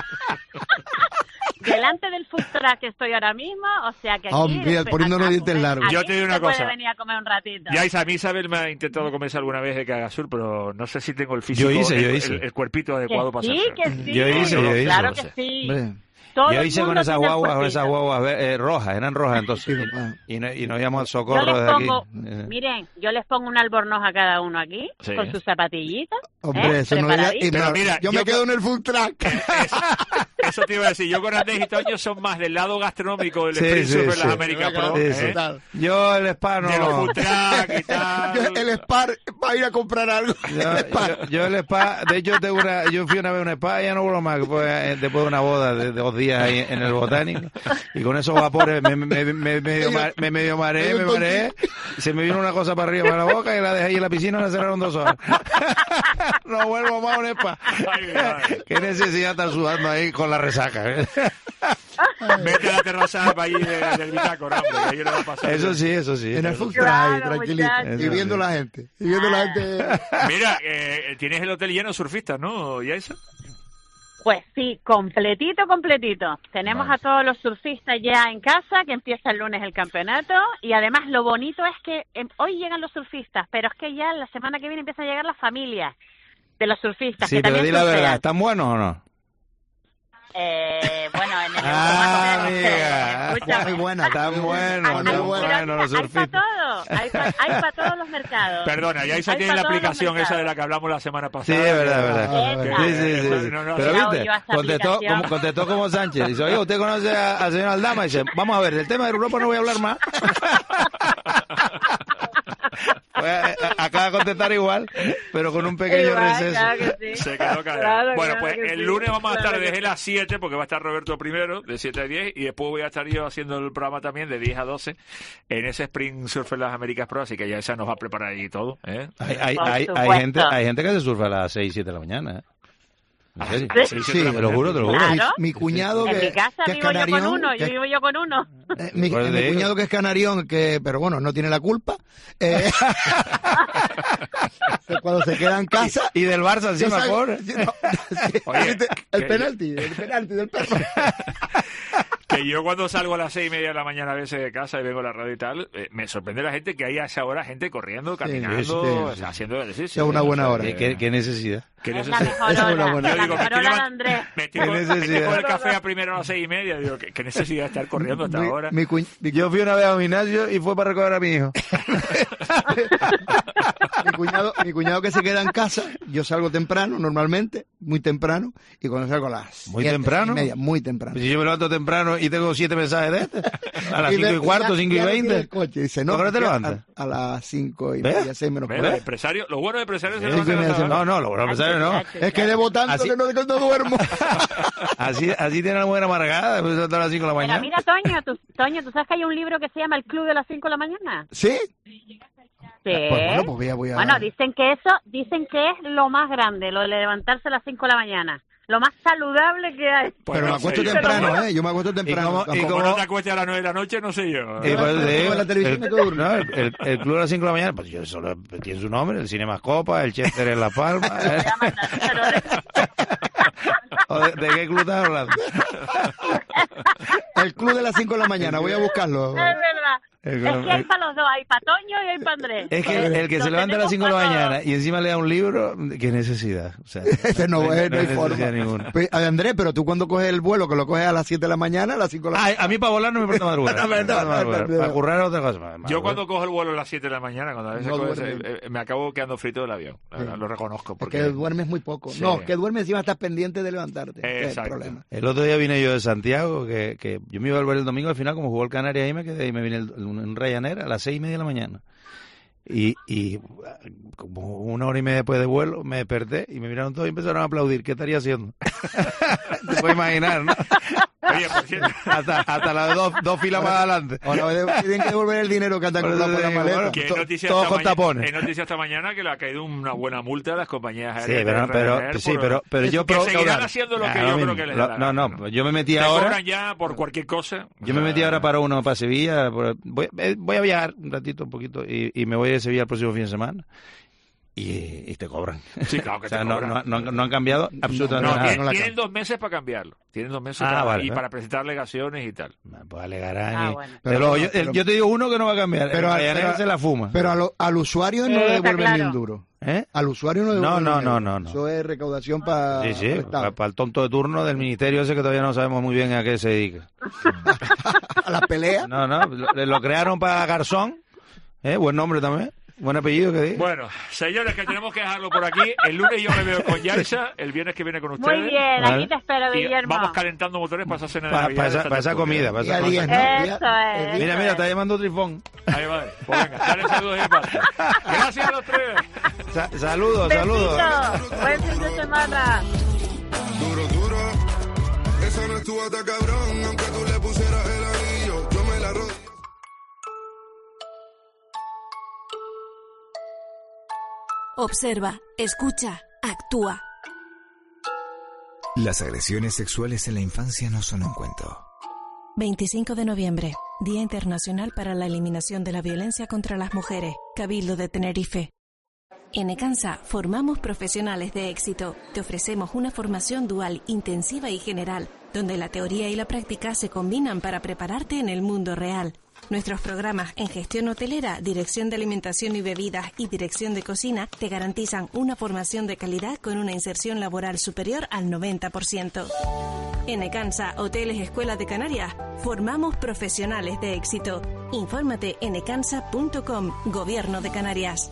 [SPEAKER 4] Delante del food track que estoy ahora mismo, o sea que aquí...
[SPEAKER 1] Oh, mira,
[SPEAKER 4] pues,
[SPEAKER 1] poniendo
[SPEAKER 4] a-
[SPEAKER 1] los
[SPEAKER 4] a
[SPEAKER 1] dientes
[SPEAKER 4] comer.
[SPEAKER 1] largos.
[SPEAKER 3] Yo
[SPEAKER 4] Aquí
[SPEAKER 3] te digo una
[SPEAKER 4] se puede
[SPEAKER 3] cosa.
[SPEAKER 4] venir a comer un ratito.
[SPEAKER 3] Ya Isa, a mí Isabel me ha intentado convencer alguna vez de que haga sur, pero no sé si tengo el físico,
[SPEAKER 28] Yo hice, yo
[SPEAKER 3] el,
[SPEAKER 28] hice.
[SPEAKER 3] el- el cuerpito
[SPEAKER 4] Que
[SPEAKER 3] adecuado para
[SPEAKER 4] sí,
[SPEAKER 3] hacer
[SPEAKER 4] que
[SPEAKER 3] surf.
[SPEAKER 4] sí.
[SPEAKER 28] Yo hice, yo hice.
[SPEAKER 4] Claro
[SPEAKER 3] No
[SPEAKER 4] que
[SPEAKER 3] sé.
[SPEAKER 4] sí.
[SPEAKER 1] Hombre.
[SPEAKER 4] Todo
[SPEAKER 28] Yo
[SPEAKER 4] el
[SPEAKER 28] hice con
[SPEAKER 4] mundo
[SPEAKER 28] esas
[SPEAKER 4] tiene el
[SPEAKER 28] guaguas, con
[SPEAKER 4] cuerpito.
[SPEAKER 28] esas guaguas ver- eh, rojas, eran rojas entonces.
[SPEAKER 1] Sí, papá.
[SPEAKER 28] Y no, y no íbamos al
[SPEAKER 4] Yo
[SPEAKER 28] socorro
[SPEAKER 4] les
[SPEAKER 28] de aquí.
[SPEAKER 4] pongo,
[SPEAKER 28] Eh.
[SPEAKER 4] miren, yo les pongo un albornoz a cada uno aquí,
[SPEAKER 3] Sí.
[SPEAKER 4] con sus zapatillitas.
[SPEAKER 1] Hombre,
[SPEAKER 4] ¿eh?
[SPEAKER 1] eso no diga- y
[SPEAKER 3] Pero
[SPEAKER 1] no,
[SPEAKER 3] mira,
[SPEAKER 1] yo,
[SPEAKER 3] yo
[SPEAKER 1] me quedo en el food track.
[SPEAKER 3] Eso, eso te iba a decir. Yo con Andrés y Toño son más del lado gastronómico del
[SPEAKER 28] Sí,
[SPEAKER 3] Sprint
[SPEAKER 28] sí,
[SPEAKER 3] Surf en
[SPEAKER 28] sí.
[SPEAKER 3] las Américas Pro.
[SPEAKER 28] Sí,
[SPEAKER 3] ¿eh?
[SPEAKER 28] sí. Yo el spa no.
[SPEAKER 3] De los food track y tal.
[SPEAKER 1] Yo, el Spar va a ir a comprar algo.
[SPEAKER 28] Yo,
[SPEAKER 1] El Spar.
[SPEAKER 28] yo- yo el spa, de hecho tengo una, yo fui una vez a un spa y ya no vuelvo más, que fue, eh, después de una boda de, de dos días ahí en el botánico, y con esos vapores me, me, me, me medio, ma- me medio mareé, me mareé, se me vino una cosa para arriba para la boca y la dejé ahí en la piscina y la cerraron dos horas. No vuelvo más a un spa.
[SPEAKER 3] Ay, mi madre.
[SPEAKER 28] Qué necesidad estar sudando ahí con la resaca. ¿eh?
[SPEAKER 3] Vete a la terraza para allí de- del bitácora, hombre, que ahí no va a pasar.
[SPEAKER 28] Eso sí, eso sí.
[SPEAKER 1] En el food
[SPEAKER 4] Claro,
[SPEAKER 1] track, ahí, tranquilito.
[SPEAKER 4] muchachos.
[SPEAKER 1] Y viendo la gente. Y viendo la gente.
[SPEAKER 3] Mira, eh, tienes el hotel lleno de surfistas, ¿no, Yaisa?
[SPEAKER 4] Pues sí, completito, completito. Tenemos
[SPEAKER 3] Vale.
[SPEAKER 4] a todos los surfistas ya en casa, que empieza el lunes el campeonato. Y además lo bonito es que eh, hoy llegan los surfistas, pero es que ya la semana que viene empiezan a llegar las familias de los surfistas.
[SPEAKER 28] Sí,
[SPEAKER 4] que
[SPEAKER 28] pero
[SPEAKER 4] también
[SPEAKER 28] di la
[SPEAKER 4] surfean.
[SPEAKER 28] verdad, ¿están buenos o no?
[SPEAKER 4] Eh, bueno, en el
[SPEAKER 28] Ah,
[SPEAKER 4] Euromar,
[SPEAKER 28] amiga.
[SPEAKER 4] escúchame.
[SPEAKER 1] Muy buena.
[SPEAKER 28] Están buenos,
[SPEAKER 4] Hay-
[SPEAKER 28] están
[SPEAKER 4] hay-
[SPEAKER 28] buenos
[SPEAKER 4] pero
[SPEAKER 28] los
[SPEAKER 4] mira, hay para
[SPEAKER 28] surfistas.
[SPEAKER 4] todo, hay para todos los mercados.
[SPEAKER 3] Perdona, Yaisa
[SPEAKER 4] Hay
[SPEAKER 3] tiene
[SPEAKER 4] pa'
[SPEAKER 3] la
[SPEAKER 4] todos los
[SPEAKER 3] aplicación esa
[SPEAKER 4] mercados.
[SPEAKER 3] de la que hablamos la semana
[SPEAKER 28] Sí,
[SPEAKER 3] pasada.
[SPEAKER 28] es verdad, es verdad.
[SPEAKER 4] Esa.
[SPEAKER 28] Sí, sí, sí, sí.
[SPEAKER 3] No, no,
[SPEAKER 28] Pero
[SPEAKER 4] no.
[SPEAKER 28] viste,
[SPEAKER 4] Yo a esa
[SPEAKER 28] contestó
[SPEAKER 4] aplicación.
[SPEAKER 28] como, contestó como Sánchez. Dice, oye, ¿usted conoce a- al señor Aldama? Dice, vamos a ver, del tema de Europa no voy a hablar más. Pues, eh, acaba de contestar igual, pero con un pequeño
[SPEAKER 4] Igual,
[SPEAKER 28] receso.
[SPEAKER 4] claro que sí.
[SPEAKER 3] Se quedó callado.
[SPEAKER 4] Claro,
[SPEAKER 3] bueno,
[SPEAKER 4] claro
[SPEAKER 3] pues
[SPEAKER 4] que
[SPEAKER 3] el
[SPEAKER 4] sí.
[SPEAKER 3] lunes vamos a estar
[SPEAKER 4] Claro que
[SPEAKER 3] desde las siete, porque va a estar Roberto primero, de siete a diez, y después voy a estar yo haciendo el programa también de diez a doce en ese Spring Surf en las Américas Pro, así que ya esa nos va a preparar allí todo. ¿eh?
[SPEAKER 28] Hay, hay,
[SPEAKER 4] Por
[SPEAKER 28] hay, hay
[SPEAKER 4] supuesto.
[SPEAKER 28] gente, hay gente que se surfa a las seis, siete de la mañana. ¿eh? ¿En serio?
[SPEAKER 3] Ah, sí,
[SPEAKER 1] Sí,
[SPEAKER 28] te lo juro, te lo juro.
[SPEAKER 4] Claro.
[SPEAKER 1] Mi, mi cuñado
[SPEAKER 4] En
[SPEAKER 1] que,
[SPEAKER 4] mi casa
[SPEAKER 1] que es
[SPEAKER 4] vivo yo con
[SPEAKER 1] canarión.
[SPEAKER 4] uno,
[SPEAKER 1] que-
[SPEAKER 4] yo vivo yo con uno.
[SPEAKER 1] eh, mi,
[SPEAKER 28] Pues
[SPEAKER 1] mi
[SPEAKER 28] de-
[SPEAKER 1] cuñado que es canarión, que, pero bueno, no tiene la culpa. Eh, que cuando se queda en casa.
[SPEAKER 28] Y del Barça encima,
[SPEAKER 1] ¿sabes?
[SPEAKER 28] pobre.
[SPEAKER 1] Sí, no, sí,
[SPEAKER 3] Oye,
[SPEAKER 1] ¿viste? el
[SPEAKER 3] que-
[SPEAKER 1] penalti, el penalti del perro.
[SPEAKER 3] Que yo cuando salgo a las seis y media de la mañana a veces de casa y vengo a la radio y tal, eh, me sorprende la gente que hay a esa hora gente corriendo, caminando,
[SPEAKER 1] sí, sí.
[SPEAKER 3] o sea, haciendo ejercicio.
[SPEAKER 1] Es una
[SPEAKER 3] ¿eh?
[SPEAKER 1] buena
[SPEAKER 3] O sea,
[SPEAKER 1] hora.
[SPEAKER 3] que-
[SPEAKER 28] ¿Qué, qué necesidad?
[SPEAKER 3] que
[SPEAKER 4] Es
[SPEAKER 3] no
[SPEAKER 4] la
[SPEAKER 3] sé-
[SPEAKER 4] mejor
[SPEAKER 1] Esa es una
[SPEAKER 4] hora,
[SPEAKER 1] buena
[SPEAKER 4] la
[SPEAKER 3] Yo digo,
[SPEAKER 4] mejor
[SPEAKER 3] me estoy
[SPEAKER 4] hora de
[SPEAKER 3] levant-
[SPEAKER 4] Andrés.
[SPEAKER 3] Me estoy,
[SPEAKER 28] Qué
[SPEAKER 3] con- me
[SPEAKER 28] necesidad.
[SPEAKER 3] estoy con el café a primero a las seis y media. Digo, ¿qué, qué necesidad de estar corriendo hasta
[SPEAKER 1] Mi-
[SPEAKER 3] ahora?
[SPEAKER 1] mi cu- mi-
[SPEAKER 28] Yo fui una vez a un gimnasio y fue para recoger a mi hijo.
[SPEAKER 1] mi cuñado, mi cuñado que se queda en casa, yo salgo temprano, normalmente, muy temprano, y cuando salgo a las
[SPEAKER 28] ¿Muy
[SPEAKER 1] siete
[SPEAKER 28] temprano?
[SPEAKER 1] y media, muy temprano.
[SPEAKER 28] Pues si yo me levanto temprano y tengo siete mensajes de este, a las
[SPEAKER 1] Y
[SPEAKER 28] cinco
[SPEAKER 1] ve-
[SPEAKER 28] y cuarto,
[SPEAKER 1] ya-
[SPEAKER 28] cinco y
[SPEAKER 1] ya no tiene
[SPEAKER 28] veinte.
[SPEAKER 1] el coche, dice,
[SPEAKER 28] ¿A
[SPEAKER 1] no,
[SPEAKER 28] qué hora te
[SPEAKER 1] ya
[SPEAKER 28] levantas?
[SPEAKER 1] A, a las cinco y
[SPEAKER 28] ¿Ves?
[SPEAKER 1] media, seis menos
[SPEAKER 3] ¿Ves?
[SPEAKER 1] cuarto.
[SPEAKER 3] Los empresarios, lo bueno de empresarios se
[SPEAKER 1] Cinco y
[SPEAKER 3] levantan
[SPEAKER 1] media,
[SPEAKER 3] a esa hora.
[SPEAKER 28] No, no, lo bueno empresario no.
[SPEAKER 1] Es que debo tanto
[SPEAKER 28] Así-
[SPEAKER 1] que no, que no duermo.
[SPEAKER 28] Así, así tiene la mujer amargada, después de levantar a las cinco de la
[SPEAKER 4] Pero
[SPEAKER 28] mañana.
[SPEAKER 4] mira, Toño, tú, Toño, ¿tú sabes que hay un libro que se llama El Club de las cinco de la mañana?
[SPEAKER 1] ¿Sí?
[SPEAKER 4] Sí.
[SPEAKER 1] Pues bueno, pues voy a, voy a...
[SPEAKER 4] Bueno, dicen que eso, dicen que es lo más grande, lo de levantarse a las cinco de la mañana. lo más saludable que hay.
[SPEAKER 1] Pero me acuesto temprano, ¿eh? Yo me acuesto temprano.
[SPEAKER 3] ¿Y cómo no te acuestas a las nueve de la noche? No sé yo.
[SPEAKER 28] Y pues, de,
[SPEAKER 1] la televisión
[SPEAKER 28] el,
[SPEAKER 1] me duermo.
[SPEAKER 28] no, el, el, el club a las cinco de la mañana, pues yo solo tiene su nombre, el Cinemas Copa, el Chester en La Palma. ¿eh? ¿O de, ¿De qué club estás hablando?
[SPEAKER 1] El club de las cinco de la mañana, voy a buscarlo.
[SPEAKER 4] Es verdad.
[SPEAKER 28] El,
[SPEAKER 4] Es que hay para los dos, hay para Toño y hay para Andrés.
[SPEAKER 28] Es que el, el que
[SPEAKER 4] Lo
[SPEAKER 28] se levanta a las cinco de la
[SPEAKER 4] tenemos para
[SPEAKER 28] mañana y encima lea un libro, ¿qué necesidad? O sea,
[SPEAKER 1] no, no, hay, no hay
[SPEAKER 28] necesidad
[SPEAKER 1] forma.
[SPEAKER 28] ninguna.
[SPEAKER 1] Pues, Andrés, pero tú cuando coges el vuelo, que lo coges a las siete de la mañana, a las cinco de la mañana.
[SPEAKER 28] Ah, a mí para volar no me importa madrugar.
[SPEAKER 1] No, no, no, no, no, no.
[SPEAKER 28] Para currar otra cosa.
[SPEAKER 3] Yo
[SPEAKER 28] Madrugar.
[SPEAKER 3] cuando cojo el vuelo a las siete de la mañana, cuando a veces
[SPEAKER 1] No
[SPEAKER 3] cojo
[SPEAKER 1] duerme.
[SPEAKER 3] ese- eh, me acabo quedando frito del avión. La verdad, Lo reconozco. Porque...
[SPEAKER 1] Que duermes muy poco.
[SPEAKER 3] Sí.
[SPEAKER 1] No, que duermes encima estás pendiente de levantarte. Ese es el
[SPEAKER 3] Exacto.
[SPEAKER 1] problema.
[SPEAKER 28] El otro día vine yo de Santiago, que, que yo me iba a volver el domingo, al final como jugó el Canarias ahí me quedé y me vine el- un, un Ryanair a las seis y media de la mañana. Y, y como una hora y media después de vuelo me desperté y me miraron todos y empezaron a aplaudir. ¿Qué estaría haciendo? Te puedes imaginar, ¿no?
[SPEAKER 3] Oye, por cierto,
[SPEAKER 28] Hasta, hasta las dos, dos filas más adelante.
[SPEAKER 1] Ahora tienen que devolver el dinero que andan
[SPEAKER 28] Por
[SPEAKER 1] con
[SPEAKER 28] eso
[SPEAKER 1] la, por la
[SPEAKER 28] te digo,
[SPEAKER 1] maleta.
[SPEAKER 28] bueno,
[SPEAKER 3] que
[SPEAKER 28] to-
[SPEAKER 3] noticia
[SPEAKER 28] todos
[SPEAKER 3] esta
[SPEAKER 28] con
[SPEAKER 3] maña-
[SPEAKER 28] tapones.
[SPEAKER 3] He noticia esta mañana que le ha caído una buena multa a las compañías
[SPEAKER 28] Sí,
[SPEAKER 3] aéreas.
[SPEAKER 28] pero,
[SPEAKER 3] de
[SPEAKER 28] pero,
[SPEAKER 3] Ryanair
[SPEAKER 28] sí,
[SPEAKER 3] por-
[SPEAKER 28] pero, pero yo
[SPEAKER 3] que
[SPEAKER 28] pro-
[SPEAKER 3] seguirán
[SPEAKER 28] claro.
[SPEAKER 3] haciendo lo que
[SPEAKER 28] Claro,
[SPEAKER 3] yo creo
[SPEAKER 28] mismo.
[SPEAKER 3] que les
[SPEAKER 28] Lo-
[SPEAKER 3] da la
[SPEAKER 28] No,
[SPEAKER 3] gana,
[SPEAKER 28] no, pues yo me metí
[SPEAKER 3] Te
[SPEAKER 28] ahora.
[SPEAKER 3] cobran ya por cualquier cosa.
[SPEAKER 28] Yo me metí ahora para uno, para Sevilla. por- voy, eh, voy a viajar un ratito, un poquito, y, y me voy de Sevilla el próximo fin de semana. Y, y te cobran.
[SPEAKER 3] Sí, claro que
[SPEAKER 28] O sea,
[SPEAKER 3] te
[SPEAKER 28] no,
[SPEAKER 3] cobran.
[SPEAKER 28] no, no, no han cambiado absolutamente
[SPEAKER 3] No,
[SPEAKER 28] nada.
[SPEAKER 3] tienen,
[SPEAKER 28] No la
[SPEAKER 3] tienen dos meses para cambiarlo. Tienen dos meses
[SPEAKER 28] Ah,
[SPEAKER 3] para,
[SPEAKER 28] vale,
[SPEAKER 3] y
[SPEAKER 28] ¿no?
[SPEAKER 3] para presentar alegaciones y tal.
[SPEAKER 28] Pues alegarán.
[SPEAKER 4] Ah,
[SPEAKER 28] y-
[SPEAKER 4] bueno.
[SPEAKER 28] pero,
[SPEAKER 1] Pero-
[SPEAKER 28] yo,
[SPEAKER 1] pero-
[SPEAKER 28] yo te digo uno que no va a cambiar.
[SPEAKER 1] Pero,
[SPEAKER 28] el
[SPEAKER 1] al-
[SPEAKER 28] Ryanair
[SPEAKER 1] pero-
[SPEAKER 28] se la fuma.
[SPEAKER 1] Pero a lo- al usuario no
[SPEAKER 4] Eh,
[SPEAKER 1] le
[SPEAKER 4] está
[SPEAKER 1] devuelven ni
[SPEAKER 4] claro.
[SPEAKER 1] un duro.
[SPEAKER 28] ¿Eh?
[SPEAKER 1] Al usuario no le
[SPEAKER 28] No,
[SPEAKER 1] devuelven
[SPEAKER 28] no,
[SPEAKER 1] ni un
[SPEAKER 28] no,
[SPEAKER 1] duro.
[SPEAKER 28] no, no.
[SPEAKER 1] Eso es recaudación para
[SPEAKER 28] Sí, sí,
[SPEAKER 1] el Estado.
[SPEAKER 28] para, para el tonto de turno del ministerio ese que todavía no sabemos muy bien a qué se dedica.
[SPEAKER 1] A la pelea.
[SPEAKER 28] No, no, lo, lo crearon para Garzón. ¿Eh? Buen nombre también. Buen apellido que diga.
[SPEAKER 3] Bueno, señores, que tenemos que dejarlo por aquí. El lunes yo me veo con Yaisa, el viernes que viene con ustedes.
[SPEAKER 4] Muy bien,
[SPEAKER 28] Vale.
[SPEAKER 4] aquí te espero,
[SPEAKER 3] Y
[SPEAKER 4] Guillermo.
[SPEAKER 3] vamos calentando motores para esa cena de
[SPEAKER 28] Para
[SPEAKER 3] Navidad.
[SPEAKER 28] esa,
[SPEAKER 3] esta
[SPEAKER 28] pa esa
[SPEAKER 3] tertulia.
[SPEAKER 28] comida, para
[SPEAKER 1] Día
[SPEAKER 28] esa
[SPEAKER 1] diez,
[SPEAKER 28] cosa.
[SPEAKER 1] ¿no?
[SPEAKER 4] Eso
[SPEAKER 1] Día-
[SPEAKER 4] es.
[SPEAKER 28] Mira, mira, está llamando Trifón.
[SPEAKER 3] Ahí va. Pues venga, dale saludos de mi parte. Gracias a los tres.
[SPEAKER 28] Sa- saludos, saludos.
[SPEAKER 4] Besito. Buen fin de semana.
[SPEAKER 27] Duro, duro. Esa no es tu bata, cabrón. Aunque tú le pusieras el anillo, yo me la rodillo.
[SPEAKER 8] Observa, escucha, actúa.
[SPEAKER 5] Las agresiones sexuales en la infancia no son un cuento.
[SPEAKER 8] veinticinco de noviembre, Día Internacional para la Eliminación de la Violencia contra las Mujeres, Cabildo de Tenerife. En Ecansa formamos profesionales de éxito. Te ofrecemos una formación dual, intensiva y general, donde la teoría y la práctica se combinan para prepararte en el mundo real. Nuestros programas en gestión hotelera, dirección de alimentación y bebidas y dirección de cocina te garantizan una formación de calidad con una inserción laboral superior al noventa por ciento. En Ecansa, Hoteles Escuela de Canarias, formamos profesionales de éxito. Infórmate en ecansa punto com, Gobierno de Canarias.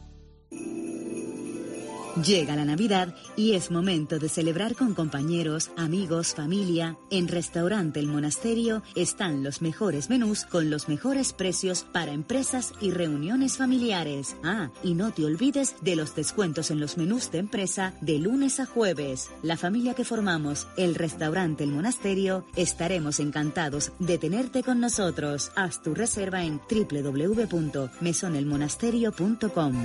[SPEAKER 10] Llega la Navidad y es momento de celebrar con compañeros, amigos, familia. En Restaurante El Monasterio están los mejores menús con los mejores precios para empresas y reuniones familiares. Ah, y no te olvides de los descuentos en los menús de empresa de lunes a jueves. La familia que formamos, el Restaurante El Monasterio, estaremos encantados de tenerte con nosotros. Haz tu reserva en doble u doble u doble u punto mesón el monasterio punto com.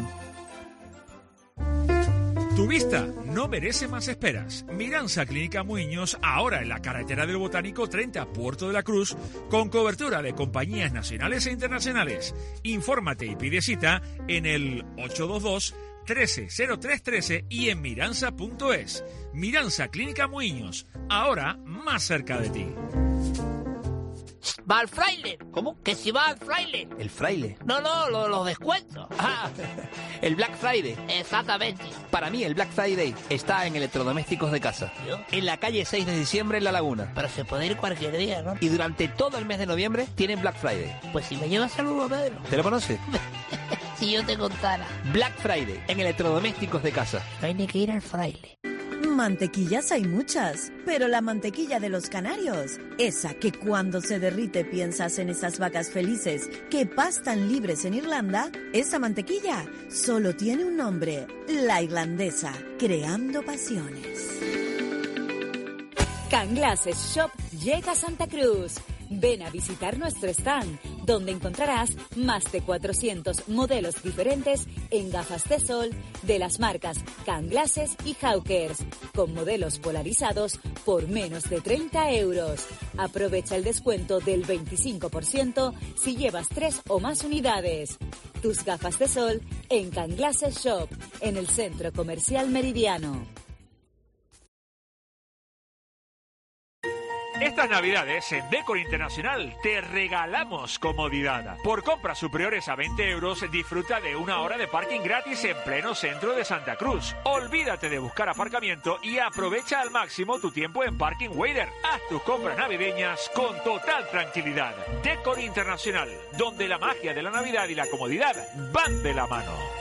[SPEAKER 3] Tu vista no merece más esperas. Miranza Clínica Muñoz, ahora en la carretera del Botánico treinta, Puerto de la Cruz, con cobertura de compañías nacionales e internacionales. Infórmate y pide cita en el ocho dos dos, trece cero tres trece y en miranza punto es. Miranza Clínica Muñoz, ahora más cerca de ti.
[SPEAKER 6] Va al fraile. ¿Cómo? Que si va al fraile.
[SPEAKER 7] ¿El fraile?
[SPEAKER 6] No, no, lo- los descuentos.
[SPEAKER 7] Ah, el Black Friday.
[SPEAKER 6] Exactamente.
[SPEAKER 7] Para mí el Black Friday está en Electrodomésticos de Casa.
[SPEAKER 6] ¿Yo?
[SPEAKER 7] En la calle seis de diciembre en La Laguna.
[SPEAKER 6] Pero se puede ir cualquier día, ¿no?
[SPEAKER 7] Y durante todo el mes de noviembre tienen Black Friday.
[SPEAKER 6] Pues si me llevas saludo, Pedro.
[SPEAKER 7] ¿Te lo conoces?
[SPEAKER 6] Si yo te contara.
[SPEAKER 7] Black Friday en Electrodomésticos de Casa.
[SPEAKER 6] No hay ni que ir al fraile.
[SPEAKER 9] Mantequillas hay muchas, pero la mantequilla de los canarios, esa que cuando se derrite piensas en esas vacas felices que pastan libres en Irlanda, esa mantequilla solo tiene un nombre, la irlandesa, creando pasiones.
[SPEAKER 11] Can Glasses Shop llega a Santa Cruz. Ven a visitar nuestro stand,
[SPEAKER 20] donde encontrarás más de cuatrocientos modelos diferentes en gafas de sol de las marcas Canglasses y Hawkers, con modelos polarizados por menos de treinta euros. Aprovecha el descuento del veinticinco por ciento si llevas tres o más unidades. Tus gafas de sol en Canglasses Shop, en el Centro Comercial Meridiano.
[SPEAKER 3] Estas navidades en Decor Internacional te regalamos comodidad. Por compras superiores a veinte euros disfruta de una hora de parking gratis en pleno centro de Santa Cruz. Olvídate de buscar aparcamiento y aprovecha al máximo tu tiempo en Parking Wader. Haz tus compras navideñas con total tranquilidad. Decor Internacional, donde la magia de la Navidad y la comodidad van de la mano.